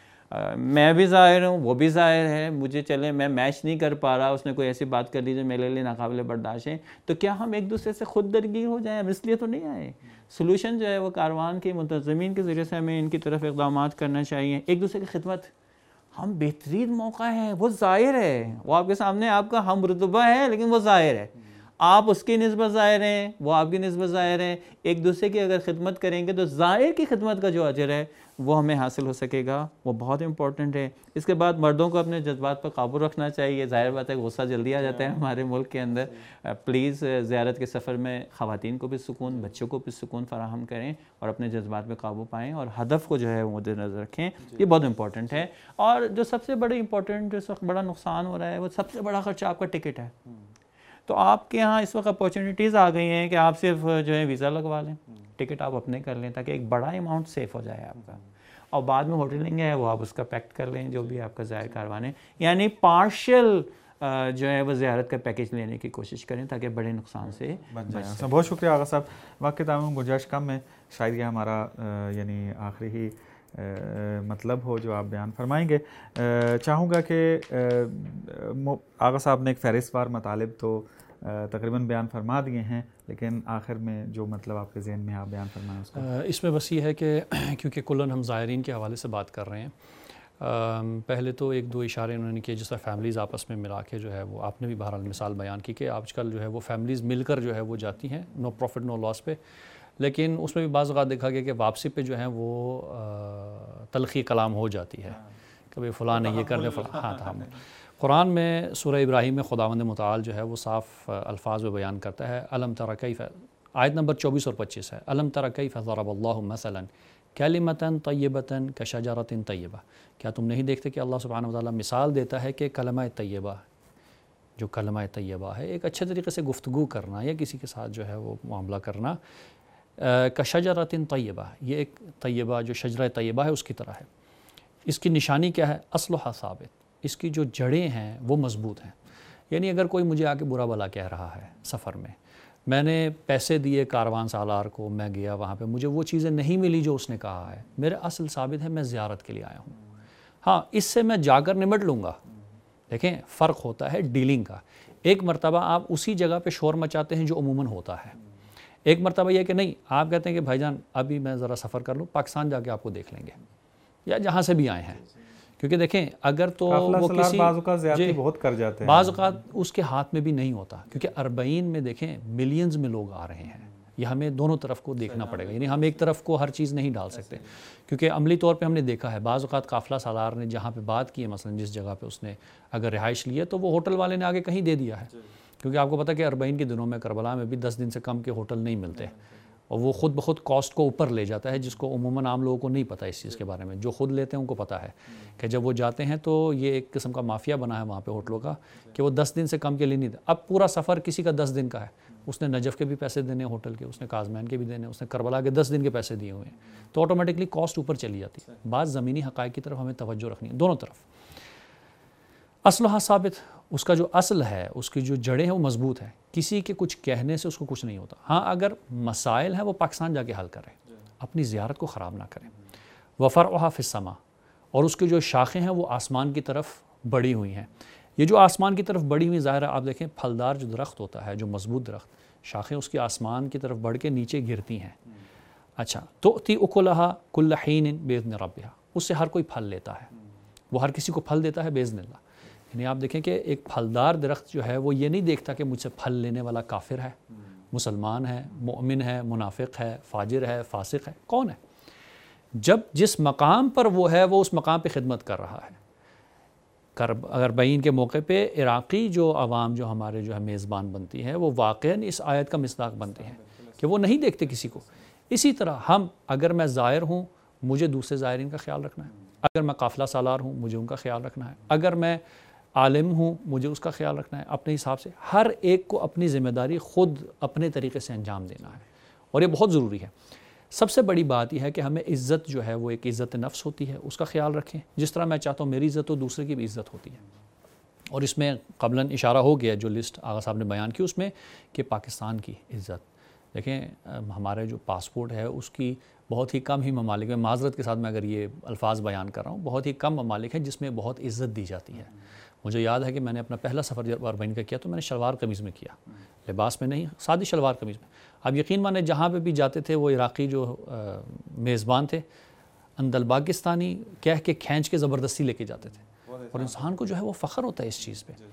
میں بھی ظاہر ہوں وہ بھی ظاہر ہے، مجھے چلے میں میچ نہیں کر پا رہا، اس نے کوئی ایسی بات کر دی جو میرے لیے ناقابل برداشت ہے، تو کیا ہم ایک دوسرے سے خود درگیر ہو جائیں؟ ہم اس لیے تو نہیں آئے. سلوشن جو ہے وہ کاروان کے منتظمین کے ذریعے سے ہمیں ان کی طرف اقدامات کرنا چاہیے. ایک دوسرے کی خدمت، ہم بہترین موقع ہے، وہ ظاہر ہے، وہ آپ کے سامنے آپ کا ہم رتبہ ہے لیکن وہ ظاہر ہے. آپ اس کی نسبت ظاہر ہیں، وہ آپ کی نسبت ظاہر ہیں، ایک دوسرے کی اگر خدمت کریں گے تو ظاہر کی خدمت کا جو اجر ہے وہ ہمیں حاصل ہو سکے گا، وہ بہت امپورٹنٹ ہے۔ اس کے بعد مردوں کو اپنے جذبات پر قابو رکھنا چاہیے، ظاہر بات ہے غصہ جلدی آ جاتا ہے ہمارے ملک کے اندر، پلیز زیارت کے سفر میں خواتین کو بھی سکون، بچوں کو بھی سکون فراہم کریں اور اپنے جذبات پہ قابو پائیں اور ہدف کو جو ہے وہ مد نظر رکھیں، یہ بہت امپورٹنٹ ہے۔ اور جو سب سے بڑی امپورٹنٹ، جو اس وقت بڑا نقصان ہو رہا ہے، وہ سب سے بڑا خرچہ آپ کا ٹکٹ ہے۔ تو آپ کے ہاں اس وقت اپورچونیٹیز آ گئی ہیں کہ آپ صرف جو ہے ویزا لگوا لیں، ٹکٹ آپ اپنے کر لیں تاکہ ایک بڑا اماؤنٹ سیف ہو جائے آپ کا، اور بعد میں ہوٹلنگ ہے وہ آپ اس کا پیکٹ کر لیں، جو بھی آپ کا ظاہر کاروان ہے، یعنی پارشل جو ہے وہ زیارت کا پیکیج لینے کی کوشش کریں تاکہ بڑے نقصان سے بن جائیں۔ بہت شکریہ آغا صاحب، وقت کے تعلق گنجائش کم ہے، شاید یہ ہمارا یعنی آخری ہی مطلب ہو جو آپ بیان فرمائیں گے۔ چاہوں گا کہ آغا صاحب نے ایک فہرست وار مطالب تو تقریباً بیان فرما دیے ہیں، لیکن آخر میں جو مطلب آپ کے ذہن میں آپ بیان فرمائیں اس کو۔ اس میں بس یہ ہے کہ کیونکہ کلن ہم زائرین کے حوالے سے بات کر رہے ہیں، پہلے تو ایک دو اشارے انہوں نے کیے جس طرح فیملیز آپس میں ملا کے جو ہے وہ، آپ نے بھی بہرحال مثال بیان کی کہ آج کل جو ہے وہ فیملیز مل کر جو ہے وہ جاتی ہیں، نو پروفٹ نو لاس پہ، لیکن اس میں بھی بعض اوقات دیکھا گیا کہ واپسی پہ جو ہے وہ تلخی کلام ہو جاتی ہے، کبھی فلاں نے یہ کر دے فلاں۔ ہاں تھا قرآن میں سورہ ابراہیم میں خداوند متعال جو ہے وہ صاف الفاظ میں بیان کرتا ہے، الم تر کیف، آیت نمبر چوبیس اور پچیس ہے، الم تر کیف ضرب اللہ مثلا کلمۃ طیبۃ کشجرۃ طیبہ، کیا تم نہیں دیکھتے کہ اللہ سبحانہ وتعالیٰ مثال دیتا ہے کہ کلمہ طیبہ، جو کلمہ طیبہ ہے، ایک اچھے طریقے سے گفتگو کرنا یا کسی کے ساتھ جو ہے وہ معاملہ کرنا، کشجرۃ طیبہ، یہ ایک طیبہ جو شجرہ طیبہ ہے اس کی طرح ہے۔ اس کی نشانی کیا ہے؟ اصلھا ثابت، اس کی جو جڑیں ہیں وہ مضبوط ہیں، یعنی اگر کوئی مجھے آ کے برا بھلا کہہ رہا ہے سفر میں، میں نے پیسے دیے کاروان سالار کو، میں گیا وہاں پہ، مجھے وہ چیزیں نہیں ملی جو اس نے کہا ہے، میرے اصل ثابت ہے، میں زیارت کے لیے آیا ہوں، ہاں اس سے میں جا کر نمٹ لوں گا۔ دیکھیں فرق ہوتا ہے ڈیلنگ کا، ایک مرتبہ آپ اسی جگہ پہ شور مچاتے ہیں جو عموماً ہوتا ہے، ایک مرتبہ یہ کہ نہیں، آپ کہتے ہیں کہ بھائی جان ابھی میں ذرا سفر کر لوں، پاکستان جا کے آپ کو دیکھ لیں گے یا جہاں سے بھی آئے ہیں، کیونکہ دیکھیں اگر تو وہ کسی بعض اوقات زیادتی بہت کر جاتے ہیں، بعض اوقات اس کے ہاتھ میں بھی نہیں ہوتا، کیونکہ اربعین میں دیکھیں ملینز میں لوگ آ رہے ہیں، یہ ہمیں دونوں طرف کو دیکھنا پڑے گا، یعنی ہم ایک طرف کو ہر چیز نہیں ڈال سکتے، کیونکہ عملی طور پہ ہم نے دیکھا ہے بعض اوقات قافلہ سالار نے جہاں پہ بات کی ہے، مثلا جس جگہ پہ اس نے اگر رہائش لی ہے تو وہ ہوٹل والے نے آگے کہیں دے دیا ہے، کیونکہ آپ کو پتہ کہ اربعین کے دنوں میں کربلا میں بھی دس دن سے کم کے ہوٹل نہیں ملتے، اور وہ خود بخود کاسٹ کو اوپر لے جاتا ہے، جس کو عموماً عام لوگوں کو نہیں پتہ اس چیز کے بارے میں، جو خود لیتے ہیں ان کو پتہ ہے کہ جب وہ جاتے ہیں تو یہ ایک قسم کا مافیا بنا ہے وہاں پہ ہوٹلوں کا، کہ وہ دس دن سے کم کے لیے نہیں دے، اب پورا سفر کسی کا دس دن کا ہے، اس نے نجف کے بھی پیسے دینے ہوٹل کے، اس نے کازمین کے بھی دینے، اس نے کربلا کے دس دن کے پیسے دیے ہوئے ہیں، تو آٹومیٹکلی کاسٹ اوپر چلی جاتی ہے۔ بعض زمینی حقائق کی طرف ہمیں توجہ رکھنی ہے، دونوں طرف۔ اصلھا ثابت، اس کا جو اصل ہے، اس کی جو جڑیں ہیں وہ مضبوط ہے، کسی کے کچھ کہنے سے اس کو کچھ نہیں ہوتا، ہاں اگر مسائل ہیں وہ پاکستان جا کے حل کریں، اپنی زیارت کو خراب نہ کریں۔ وفرعھا فی السماء، اور اس کی جو شاخیں ہیں وہ آسمان کی طرف بڑھی ہوئی ہیں، یہ جو آسمان کی طرف بڑھی ہوئی ظاہر ہے، آپ دیکھیں پھلدار جو درخت ہوتا ہے، جو مضبوط درخت، شاخیں اس کی آسمان کی طرف بڑھ کے نیچے گرتی ہیں، اچھا تؤتی اکلھا کل حین باذن ربھا، اس سے ہر کوئی پھل لیتا ہے، وہ ہر کسی کو پھل دیتا ہے باذن اللہ، یعنی آپ دیکھیں کہ ایک پھلدار درخت جو ہے وہ یہ نہیں دیکھتا کہ مجھ سے پھل لینے والا کافر ہے، مسلمان ہے، مومن ہے، منافق ہے، فاجر ہے، فاسق ہے، کون ہے، جب جس مقام پر وہ ہے وہ اس مقام پہ خدمت کر رہا ہے۔ اربعین کے موقع پہ عراقی جو عوام جو ہمارے جو ہے میزبان بنتی ہے وہ واقعاً اس آیت کا مصداق بنتے ہیں کہ وہ نہیں دیکھتے کسی کو۔ اسی طرح ہم، اگر میں زائر ہوں مجھے دوسرے زائرین کا خیال رکھنا ہے، اگر میں قافلہ سالار ہوں مجھے ان کا خیال رکھنا ہے، اگر میں عالم ہوں مجھے اس کا خیال رکھنا ہے، اپنے حساب سے ہر ایک کو اپنی ذمہ داری خود اپنے طریقے سے انجام دینا ہے، اور یہ بہت ضروری ہے۔ سب سے بڑی بات یہ ہے کہ ہمیں عزت جو ہے وہ ایک عزت نفس ہوتی ہے، اس کا خیال رکھیں، جس طرح میں چاہتا ہوں میری عزت ہو دوسرے کی بھی عزت ہوتی ہے، اور اس میں قبلاً اشارہ ہو گیا جو لسٹ آغا صاحب نے بیان کی اس میں کہ پاکستان کی عزت، دیکھیں ہمارے جو پاسپورٹ ہے اس کی بہت ہی کم ہی ممالک میں، معذرت کے ساتھ میں اگر یہ الفاظ بیان کر رہا ہوں، بہت ہی کم ممالک ہیں جس میں بہت عزت دی جاتی ہے۔ مجھے یاد ہے کہ میں نے اپنا پہلا سفر جب اربعین کا کیا تو میں نے شلوار قمیض میں کیا، لباس میں نہیں، سادی شلوار قمیض میں۔ اب یقین مانے جہاں پہ بھی جاتے تھے وہ عراقی جو میزبان تھے اندل پاکستانی کہہ کے کھینچ کے زبردستی لے کے جاتے تھے، اور انسان کو جو ہے وہ فخر ہوتا ہے اس چیز پہ،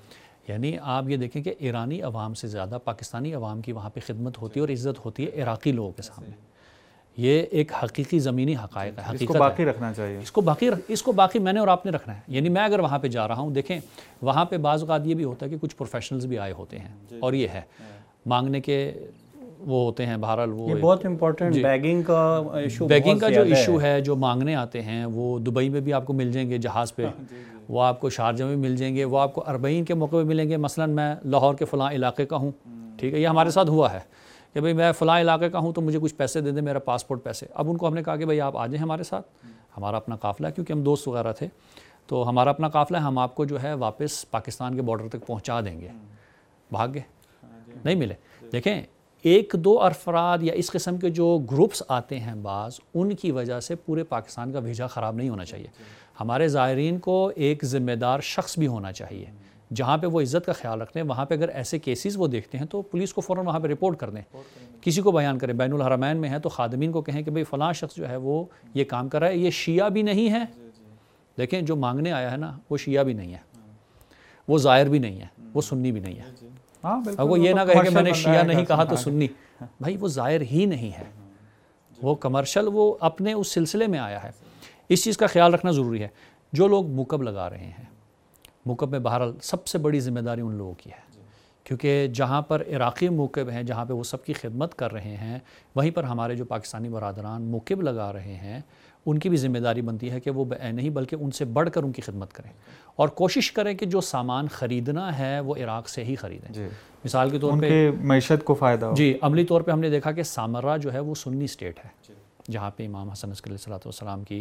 یعنی آپ یہ دیکھیں کہ ایرانی عوام سے زیادہ پاکستانی عوام کی وہاں پہ خدمت ہوتی ہے اور عزت ہوتی ہے عراقی لوگوں کے سامنے. یہ ایک حقیقی زمینی حقائق ہے, حقیقت اس کو باقی رکھنا چاہیے. اس کو باقی اس کو باقی میں نے اور آپ نے رکھنا ہے. یعنی میں اگر وہاں پہ جا رہا ہوں, دیکھیں وہااں پہ بعض اوقات یہ بھی ہوتا ہے کہ کچھ پروفیشنلز بھی آئے ہوتے ہیں اور یہ ہے مانگنے کے وہ ہوتے ہیں. بہرحال وہ بہت امپورٹنٹ بیگنگ کا ایشو بیگنگ کا جو ایشو ہے, جو مانگنے آتے ہیں وہ دبئی میں بھی آپ کو مل جائیں گے جہاز پہ, وہ آپ کو شارجہ میں مل جائیں گے, وہ آپ کو اربعین کے موقع پہ ملیں گے. مثلا میں لاہور کے فلاں علاقے کا ہوں, ٹھیک ہے, یہ ہمارے ساتھ ہوا ہے کہ بھئی میں فلاں علاقے کا ہوں تو مجھے کچھ پیسے دے دیں, میرا پاسپورٹ پیسے. اب ان کو ہم نے کہا کہ بھئی آپ آ جائیں ہمارے ساتھ, ہمارا اپنا قافلہ ہے, کیونکہ ہم دوست وغیرہ تھے تو ہمارا اپنا قافلہ ہے, ہم آپ کو جو ہے واپس پاکستان کے بارڈر تک پہنچا دیں گے. بھاگ گئے, نہیں ملے. دیکھیں ایک دو افراد یا اس قسم کے جو گروپس آتے ہیں بعض, ان کی وجہ سے پورے پاکستان کا بھیجا خراب نہیں ہونا چاہیے. ہمارے زائرین کو ایک ذمہ دار شخص بھی ہونا چاہیے, جہاں پہ وہ عزت کا خیال رکھتے ہیں, وہاں پہ اگر ایسے کیسز وہ دیکھتے ہیں تو پولیس کو فوراً وہاں پہ رپورٹ کر دیں, کسی کو بیان کریں. بین الحرمین میں ہے تو خادمین کو کہیں کہ بھئی فلاں شخص جو ہے وہ یہ کام کر رہا ہے, یہ شیعہ بھی نہیں ہے. دیکھیں جو مانگنے آیا ہے نا وہ شیعہ بھی نہیں ہے, وہ زائر بھی نہیں ہے, وہ سنی بھی نہیں ہے. اب وہ یہ نہ کہے کہ میں نے شیعہ نہیں کہا تو سنی, بھائی وہ زائر ہی نہیں ہے, وہ کمرشل, وہ اپنے اس سلسلے میں آیا ہے. اس چیز کا خیال رکھنا ضروری ہے. جو لوگ موقب لگا رہے ہیں, موقب میں بہرحال سب سے بڑی ذمہ داری ان لوگوں کی ہے, کیونکہ جہاں پر عراقی موقب ہیں, جہاں پہ وہ سب کی خدمت کر رہے ہیں, وہیں پر ہمارے جو پاکستانی برادران موقب لگا رہے ہیں, ان کی بھی ذمہ داری بنتی ہے کہ وہ نہیں بلکہ ان سے بڑھ کر ان کی خدمت کریں اور کوشش کریں کہ جو سامان خریدنا ہے وہ عراق سے ہی خریدیں. جی. مثال کے طور ان پہ کے معیشت کو فائدہ ہو. جی عملی طور پہ ہم نے دیکھا کہ سامرا جو ہے وہ سنی اسٹیٹ ہے, جہاں پہ امام حسن عسکری علیہ الصلوۃ والسلام کی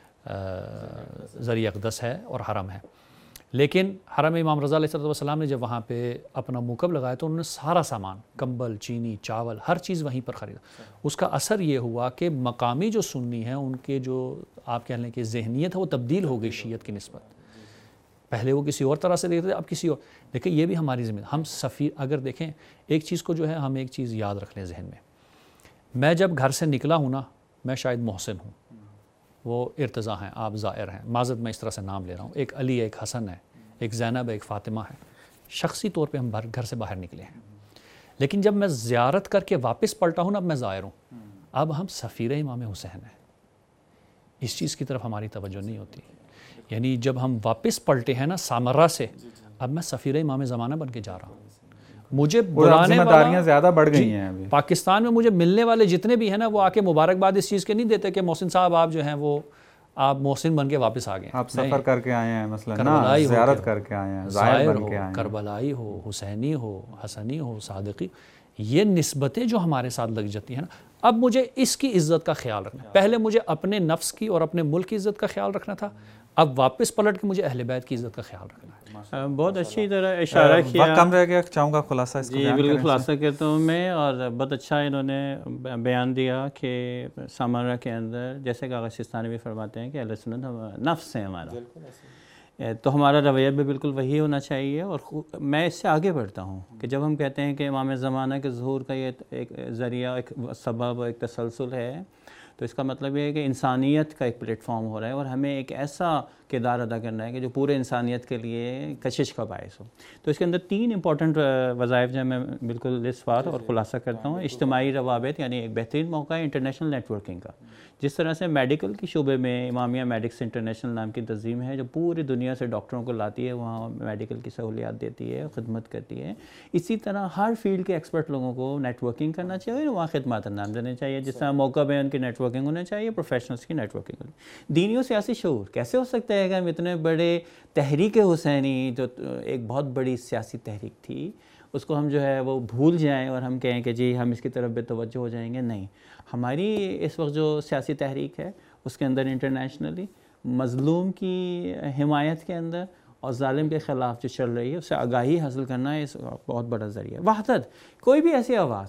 ذریعہ اقدس ہے اور حرم ہے. لیکن حرم امام رضا علیہ الصلوۃ والسلام نے جب وہاں پہ اپنا موقب لگایا تو انہوں نے سارا سامان, کمبل, چینی, چاول, ہر چیز وہیں پر خریدا. اس کا اثر یہ ہوا کہ مقامی جو سنی ہیں ان کے جو آپ کہہ لیں کہ ذہنیت ہے وہ تبدیل ہو گئی شیعت کی نسبت. پہلے وہ کسی اور طرح سے دیکھتے تھے, اب کسی اور. دیکھیں یہ بھی ہماری ذمہ, ہم سفیر اگر دیکھیں ایک چیز کو جو ہے ہم ایک چیز یاد رکھ لیں ذہن میں. میں جب گھر سے نکلا ہوں نا, میں شاید محسن ہوں, وہ ارتضیٰ ہیں, آپ زائر ہیں, معذرت میں اس طرح سے نام لے رہا ہوں, ایک علی ہے, ایک حسن ہے, ایک زینب ہے, ایک فاطمہ ہے. شخصی طور پہ ہم گھر سے باہر نکلے ہیں, لیکن جب میں زیارت کر کے واپس پلٹا ہوں نا, اب میں زائر ہوں, اب ہم سفیر امام حسین ہیں. اس چیز کی طرف ہماری توجہ نہیں ہوتی. یعنی جب ہم واپس پلٹے ہیں نا سامرا سے, اب میں سفیر امام زمانہ بن کے جا رہا ہوں. مجھے بلانے والا زیادہ بڑھ گئی ہیں ابھی. پاکستان میں مجھے ملنے والے جتنے بھی ہیں نا, وہ آ کے مبارکباد اس چیز کے نہیں دیتے کہ محسن صاحب آپ جو ہیں وہ آپ محسن بن کے واپس آ گئے, آپ سفر کر کے آئے ہیں, مثلا کربلائی زیارت کر کے آئے ہیں, زائر ہو, کربلائی ہو, حسینی ہو, حسنی ہو, صادقی, یہ نسبتیں جو ہمارے ساتھ لگ جاتی ہیں نا, اب مجھے اس کی عزت کا خیال رکھنا. پہلے مجھے اپنے نفس کی اور اپنے ملک کی عزت کا خیال رکھنا تھا, اب واپس پلٹ کے مجھے اہل بیت کی عزت کا خیال رکھنا ہے. بہت اچھی طرح اشارہ کیا. وقت کم رہ گیا, چاہوں گا خلاصہ اس کو. جی بالکل خلاصہ کرتا ہوں میں, اور بہت اچھا انہوں نے بیان دیا کہ سامرا کے اندر, جیسے کہ آغا سستانی بھی فرماتے ہیں کہ اہل سنت نفس ہے ہمارا, تو ہمارا رویہ بھی بالکل وہی ہونا چاہیے. اور میں اس سے آگے بڑھتا ہوں کہ جب ہم کہتے ہیں کہ امام زمانہ کے ظہور کا یہ ایک ذریعہ, ایک سبب, ایک تسلسل ہے, تو اس کا مطلب یہ ہے کہ انسانیت کا ایک پلیٹ فارم ہو رہا ہے, اور ہمیں ایک ایسا کردار ادا کرنا ہے کہ جو پورے انسانیت کے لیے کشش کا باعث ہو. تو اس کے اندر تین امپورٹنٹ وظائف جو میں بالکل لسٹ وار اور خلاصہ کرتا ہوں. اجتماعی روابط, یعنی ایک بہترین موقع ہے انٹرنیشنل نیٹ ورکنگ کا. جس طرح سے میڈیکل کی شعبے میں امامیہ میڈکس انٹرنیشنل نام کی تنظیم ہے جو پوری دنیا سے ڈاکٹروں کو لاتی ہے, وہاں میڈیکل کی سہولیات دیتی ہے, خدمت کرتی ہے, اسی طرح ہر فیلڈ کے ایکسپرٹ لوگوں کو نیٹ ورکنگ کرنا چاہیے, وہاں خدمات انجام دینے چاہیے. جس طرح موقع میں ان کی نیٹ ورکنگ ہونا چاہیے, پروفیشنلس کی نیٹ ورکنگ ہونی. دینی و سیاسی شعور کیسے ہو سکتا ہے کہ ہم اتنے بڑے تحریک حسینی, جو ایک بہت بڑی سیاسی تحریک تھی, اس کو ہم جو ہے وہ بھول جائیں اور ہم کہیں کہ جی ہم اس کی طرف بے توجہ ہو جائیں گے. نہیں, ہماری اس وقت جو سیاسی تحریک ہے اس کے اندر انٹرنیشنلی مظلوم کی حمایت کے اندر اور ظالم کے خلاف جو چل رہی ہے اس سے آگاہی حاصل کرنا ہے, اس بہت بڑا ذریعہ. وحدت, کوئی بھی ایسی آواز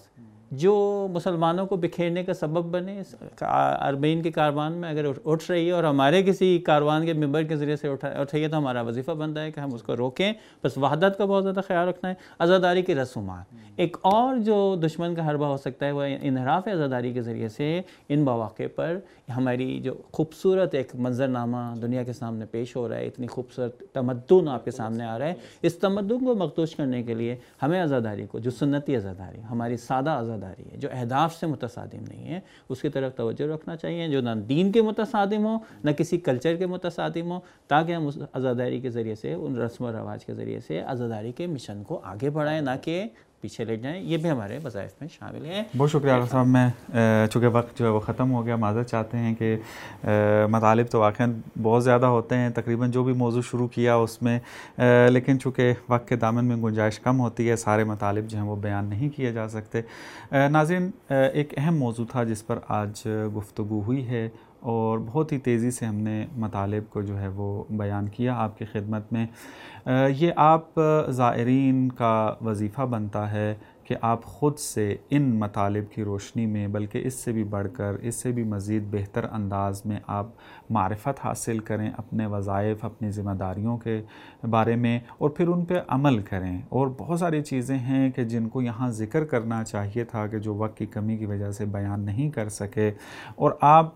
جو مسلمانوں کو بکھیرنے کا سبب بنے. اربعین کے کاروان میں اگر اٹھ رہی ہے اور ہمارے کسی کاروان کے ممبر کے ذریعے سے اٹھ رہی ہے تو ہمارا وظیفہ بنتا ہے کہ ہم اس کو روکیں. بس وحدت کا بہت زیادہ خیال رکھنا ہے. عزاداری کی رسومات، ایک اور جو دشمن کا حربہ ہو سکتا ہے وہ انحراف عزاداری کے ذریعے سے ان مواقع پر ہماری جو خوبصورت ایک منظرنامہ دنیا کے سامنے پیش ہو رہا ہے، اتنی خوبصورت تمدن آپ کے سامنے آ رہا ہے، اس تمدن کو مغطوش کرنے کے لیے ہمیں عزاداری کو، جو سنتی عزاداری ہماری سادہ عزاداری ہے جو اہداف سے متصادم نہیں ہے، اس کی طرف توجہ رکھنا چاہیے، جو نہ دین کے متصادم ہو نہ کسی کلچر کے متصادم ہو، تاکہ ہم اس عزاداری کے ذریعے سے، ان رسم و رواج کے ذریعے سے عزاداری کے مشن کو آگے بڑھائیں، نہ کہ پیچھے لے جائیں. یہ بھی ہمارے وظائف میں شامل ہیں. بہت شکریہ ڈاکٹر صاحب. میں چونکہ وقت جو ہے وہ ختم ہو گیا، معذرت چاہتے ہیں کہ مطالب تو واقعاً بہت زیادہ ہوتے ہیں، تقریباً جو بھی موضوع شروع کیا اس میں، لیکن چونکہ وقت کے دامن میں گنجائش کم ہوتی ہے، سارے مطالب جو ہیں وہ بیان نہیں کیے جا سکتے. ناظرین، ایک اہم موضوع تھا جس پر آج گفتگو ہوئی ہے اور بہت ہی تیزی سے ہم نے مطالب کو جو ہے وہ بیان کیا آپ کی خدمت میں. یہ آپ زائرین کا وظیفہ بنتا ہے کہ آپ خود سے ان مطالب کی روشنی میں، بلکہ اس سے بھی بڑھ کر، اس سے بھی مزید بہتر انداز میں آپ معرفت حاصل کریں اپنے وظائف، اپنی ذمہ داریوں کے بارے میں، اور پھر ان پہ عمل کریں. اور بہت ساری چیزیں ہیں کہ جن کو یہاں ذکر کرنا چاہیے تھا کہ جو وقت کی کمی کی وجہ سے بیان نہیں کر سکے. اور آپ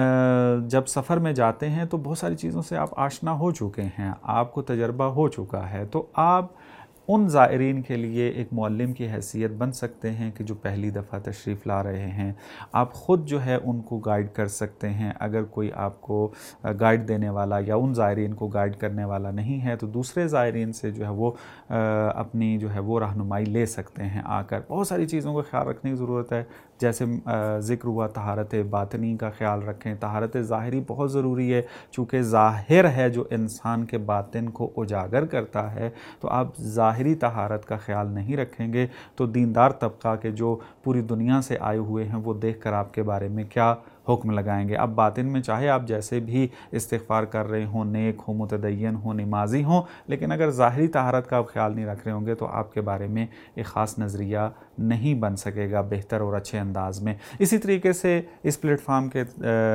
جب سفر میں جاتے ہیں تو بہت ساری چیزوں سے آپ آشنا ہو چکے ہیں، آپ کو تجربہ ہو چکا ہے، تو آپ ان زائرین کے لیے ایک معلم کی حیثیت بن سکتے ہیں کہ جو پہلی دفعہ تشریف لا رہے ہیں. آپ خود جو ہے ان کو گائیڈ کر سکتے ہیں. اگر کوئی آپ کو گائیڈ دینے والا یا ان زائرین کو گائیڈ کرنے والا نہیں ہے تو دوسرے زائرین سے جو ہے وہ اپنی جو ہے وہ رہنمائی لے سکتے ہیں آ کر. بہت ساری چیزوں کا خیال رکھنے کی ضرورت ہے، جیسے ذکر ہوا طہارت باطنی کا خیال رکھیں. طہارت ظاہری بہت ضروری ہے، چونکہ ظاہر ہے جو انسان کے باطن کو اجاگر کرتا ہے. تو آپ ظاہری طہارت کا خیال نہیں رکھیں گے تو دیندار طبقہ کے جو پوری دنیا سے آئے ہوئے ہیں وہ دیکھ کر آپ کے بارے میں کیا حکم لگائیں گے. اب باطن میں چاہے آپ جیسے بھی استغفار کر رہے ہوں، نیک ہوں، متدین ہوں، نمازی ہوں، لیکن اگر ظاہری طہارت کا آپ خیال نہیں رکھ رہے ہوں گے تو آپ کے بارے میں ایک خاص نظریہ نہیں بن سکے گا بہتر اور اچھے انداز میں. اسی طریقے سے اس پلیٹ فارم کے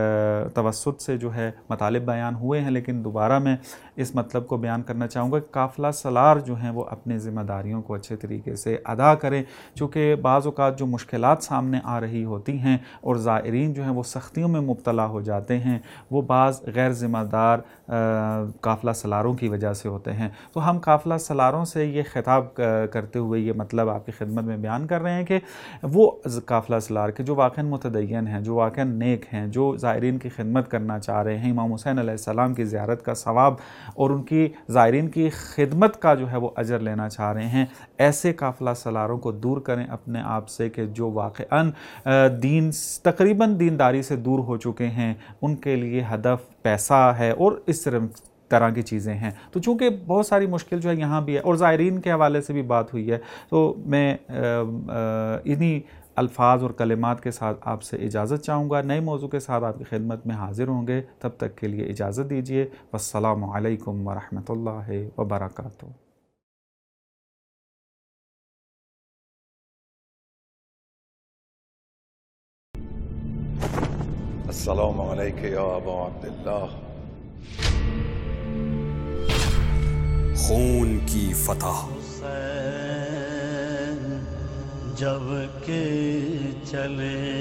توسط سے جو ہے مطالب بیان ہوئے ہیں، لیکن دوبارہ میں اس مطلب کو بیان کرنا چاہوں گا کہ قافلہ سالار جو ہیں وہ اپنے ذمہ داریوں کو اچھے طریقے سے ادا کریں، چونکہ بعض اوقات جو مشکلات سامنے آ رہی ہوتی ہیں اور زائرین جو ہیں وہ سختیوں میں مبتلا ہو جاتے ہیں، وہ بعض غیر ذمہ دار قافلہ سالاروں کی وجہ سے ہوتے ہیں. تو ہم قافلہ سالاروں سے یہ خطاب کرتے ہوئے یہ مطلب آپ کی خدمت میں بیان کر رہے ہیں کہ وہ قافلہ سالار کے جو واقعاً متدین ہیں، جو واقعاً نیک ہیں، جو زائرین کی خدمت کرنا چاہ رہے ہیں، امام حسین علیہ السلام کی زیارت کا ثواب اور ان کی زائرین کی خدمت کا جو ہے وہ اجر لینا چاہ رہے ہیں، ایسے قافلہ سالاروں کو دور کریں اپنے آپ سے کہ جو واقعاً دین تقریباً دینداری سے دور ہو چکے ہیں. ان کے لیے ہدف پیسہ ہے اور اس طرح کی چیزیں ہیں. تو چونکہ بہت ساری مشکل جو ہے یہاں بھی ہے اور زائرین کے حوالے سے بھی بات ہوئی ہے، تو میں انہی الفاظ اور کلمات کے ساتھ آپ سے اجازت چاہوں گا. نئے موضوع کے ساتھ آپ کی خدمت میں حاضر ہوں گے، تب تک کے لیے اجازت دیجیے. والسلام علیکم ورحمۃ اللہ وبرکاتہ. السلام علیکم یا ابا عبداللہ. خون کی فتح جب کہ چلے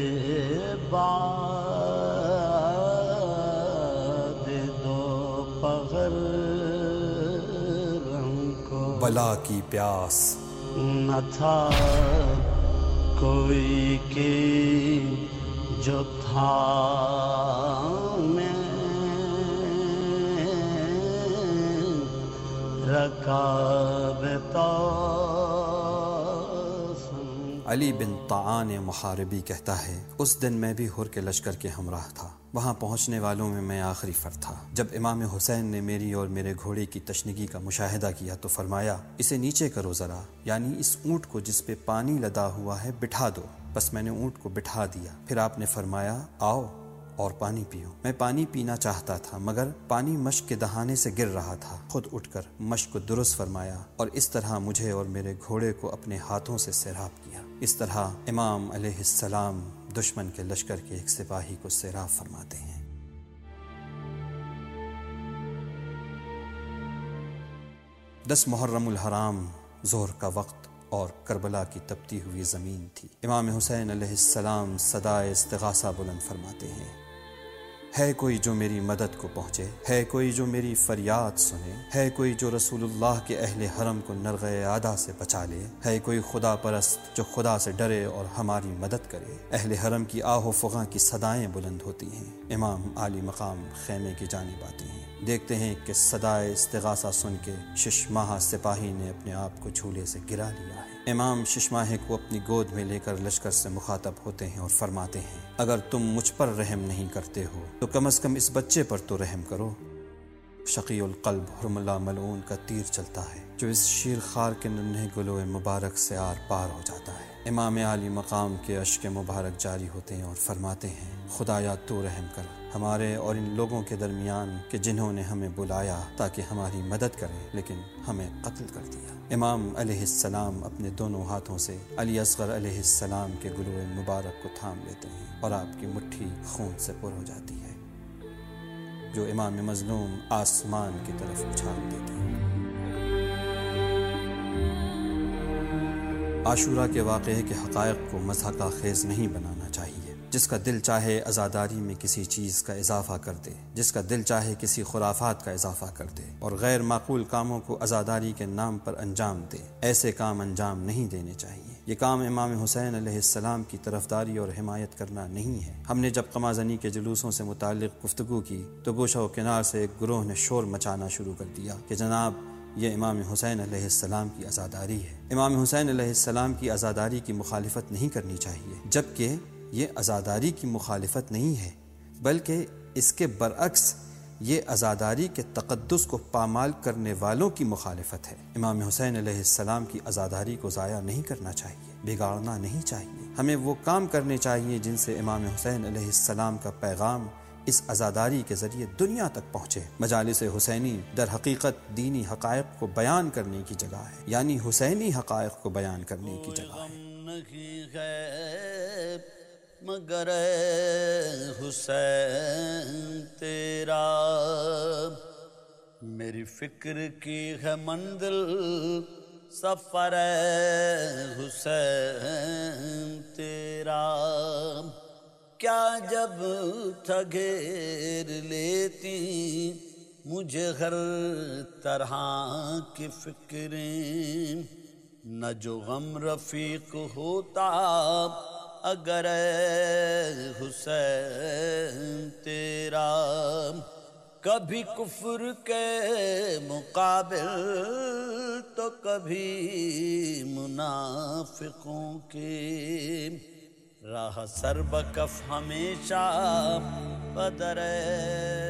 بعد دو پہر کو بلا کی پیاس نہ تھا کوئی کی جو تھا میں رکاب تو. علی بن طعان محاربی کہتا ہے، اس دن میں بھی حر کے لشکر کے ہمراہ تھا. وہاں پہنچنے والوں میں میں آخری فرد تھا. جب امام حسین نے میری اور میرے گھوڑے کی تشنگی کا مشاہدہ کیا تو فرمایا، اسے نیچے کرو ذرا، یعنی اس اونٹ کو جس پہ پانی لدا ہوا ہے بٹھا دو. بس میں نے اونٹ کو بٹھا دیا. پھر آپ نے فرمایا، آؤ. اور پانی پیو۔ میں پانی پینا چاہتا تھا مگر پانی مشک کے دہانے سے گر رہا تھا۔ خود اٹھ کر مشک کو درست فرمایا اور اس طرح مجھے اور میرے گھوڑے کو اپنے ہاتھوں سے سیراب کیا۔ اس طرح امام علیہ السلام دشمن کے لشکر کے ایک سپاہی کو سیراب فرماتے ہیں۔ دس محرم الحرام ظہر کا وقت اور کربلا کی تپتی ہوئی زمین تھی۔ امام حسین علیہ السلام صدائے استغاثہ بلند فرماتے ہیں، ہے کوئی جو میری مدد کو پہنچے، ہے کوئی جو میری فریاد سنے، ہے کوئی جو رسول اللہ کے اہل حرم کو نرغہ عادہ سے بچا لے، ہے کوئی خدا پرست جو خدا سے ڈرے اور ہماری مدد کرے۔ اہل حرم کی آہ و فغاں کی صدائیں بلند ہوتی ہیں۔ امام عالی مقام خیمے کی جانب آتے ہیں، دیکھتے ہیں کہ صدائے استغاثہ سن کے شش ماہ سپاہی نے اپنے آپ کو جھولے سے گرا لیا ہے۔ امام شش ماہے کو اپنی گود میں لے کر لشکر سے مخاطب ہوتے ہیں اور فرماتے ہیں، اگر تم مجھ پر رحم نہیں کرتے ہو تو کم از کم اس بچے پر تو رحم کرو۔ شقی القلب حرم اللہ ملعون کا تیر چلتا ہے جو اس شیر خار کے ننھے گلو مبارک سے آر پار ہو جاتا ہے۔ امام عالی مقام کے اشک مبارک جاری ہوتے ہیں اور فرماتے ہیں، خدایا تو رحم کر ہمارے اور ان لوگوں کے درمیان کہ جنہوں نے ہمیں بلایا تاکہ ہماری مدد کریں لیکن ہمیں قتل کر دیا۔ امام علیہ السلام اپنے دونوں ہاتھوں سے علی اصغر علیہ السلام کے گلو مبارک کو تھام لیتے ہیں اور آپ کی مٹھی خون سے پر ہو جاتی ہے جو امام مظلوم آسمان کی طرف اچھال دیتی ہے۔ عاشورہ کے واقعے کے حقائق کو مضحکہ خیز نہیں بنانا چاہیے۔ جس کا دل چاہے عزاداری میں کسی چیز کا اضافہ کر دے، جس کا دل چاہے کسی خرافات کا اضافہ کر دے اور غیر معقول کاموں کو عزاداری کے نام پر انجام دے، ایسے کام انجام نہیں دینے چاہیے۔ یہ کام امام حسین علیہ السلام کی طرفداری اور حمایت کرنا نہیں ہے۔ ہم نے جب قمازنی کے جلوسوں سے متعلق گفتگو کی تو گوشہ و کنار سے ایک گروہ نے شور مچانا شروع کر دیا کہ جناب یہ امام حسین علیہ السلام کی عزاداری ہے۔ امام حسین علیہ السلام کی عزاداری کی مخالفت نہیں کرنی چاہیے، جبکہ یہ عزاداری کی مخالفت نہیں ہے بلکہ اس کے برعکس یہ عزاداری کے تقدس کو پامال کرنے والوں کی مخالفت ہے۔ امام حسین علیہ السلام کی عزاداری کو ضائع نہیں کرنا چاہیے، بگاڑنا نہیں چاہیے۔ ہمیں وہ کام کرنے چاہیے جن سے امام حسین علیہ السلام کا پیغام اس عزاداری کے ذریعے دنیا تک پہنچے۔ مجالس حسینی در حقیقت دینی حقائق کو بیان کرنے کی جگہ ہے، یعنی حسینی حقائق کو بیان کرنے کی جگہ ہے۔ مگر اے حسین تیرا میری فکر کی ہے منزل، سفر اے حسین تیرا کیا جب تھا گھیر لیتی مجھے ہر طرح کی فکریں، نہ جو غم رفیق ہوتا اگر اے حسین تیرا، کبھی کفر کے مقابل تو کبھی منافقوں کی، راہ سر بکف ہمیشہ بدر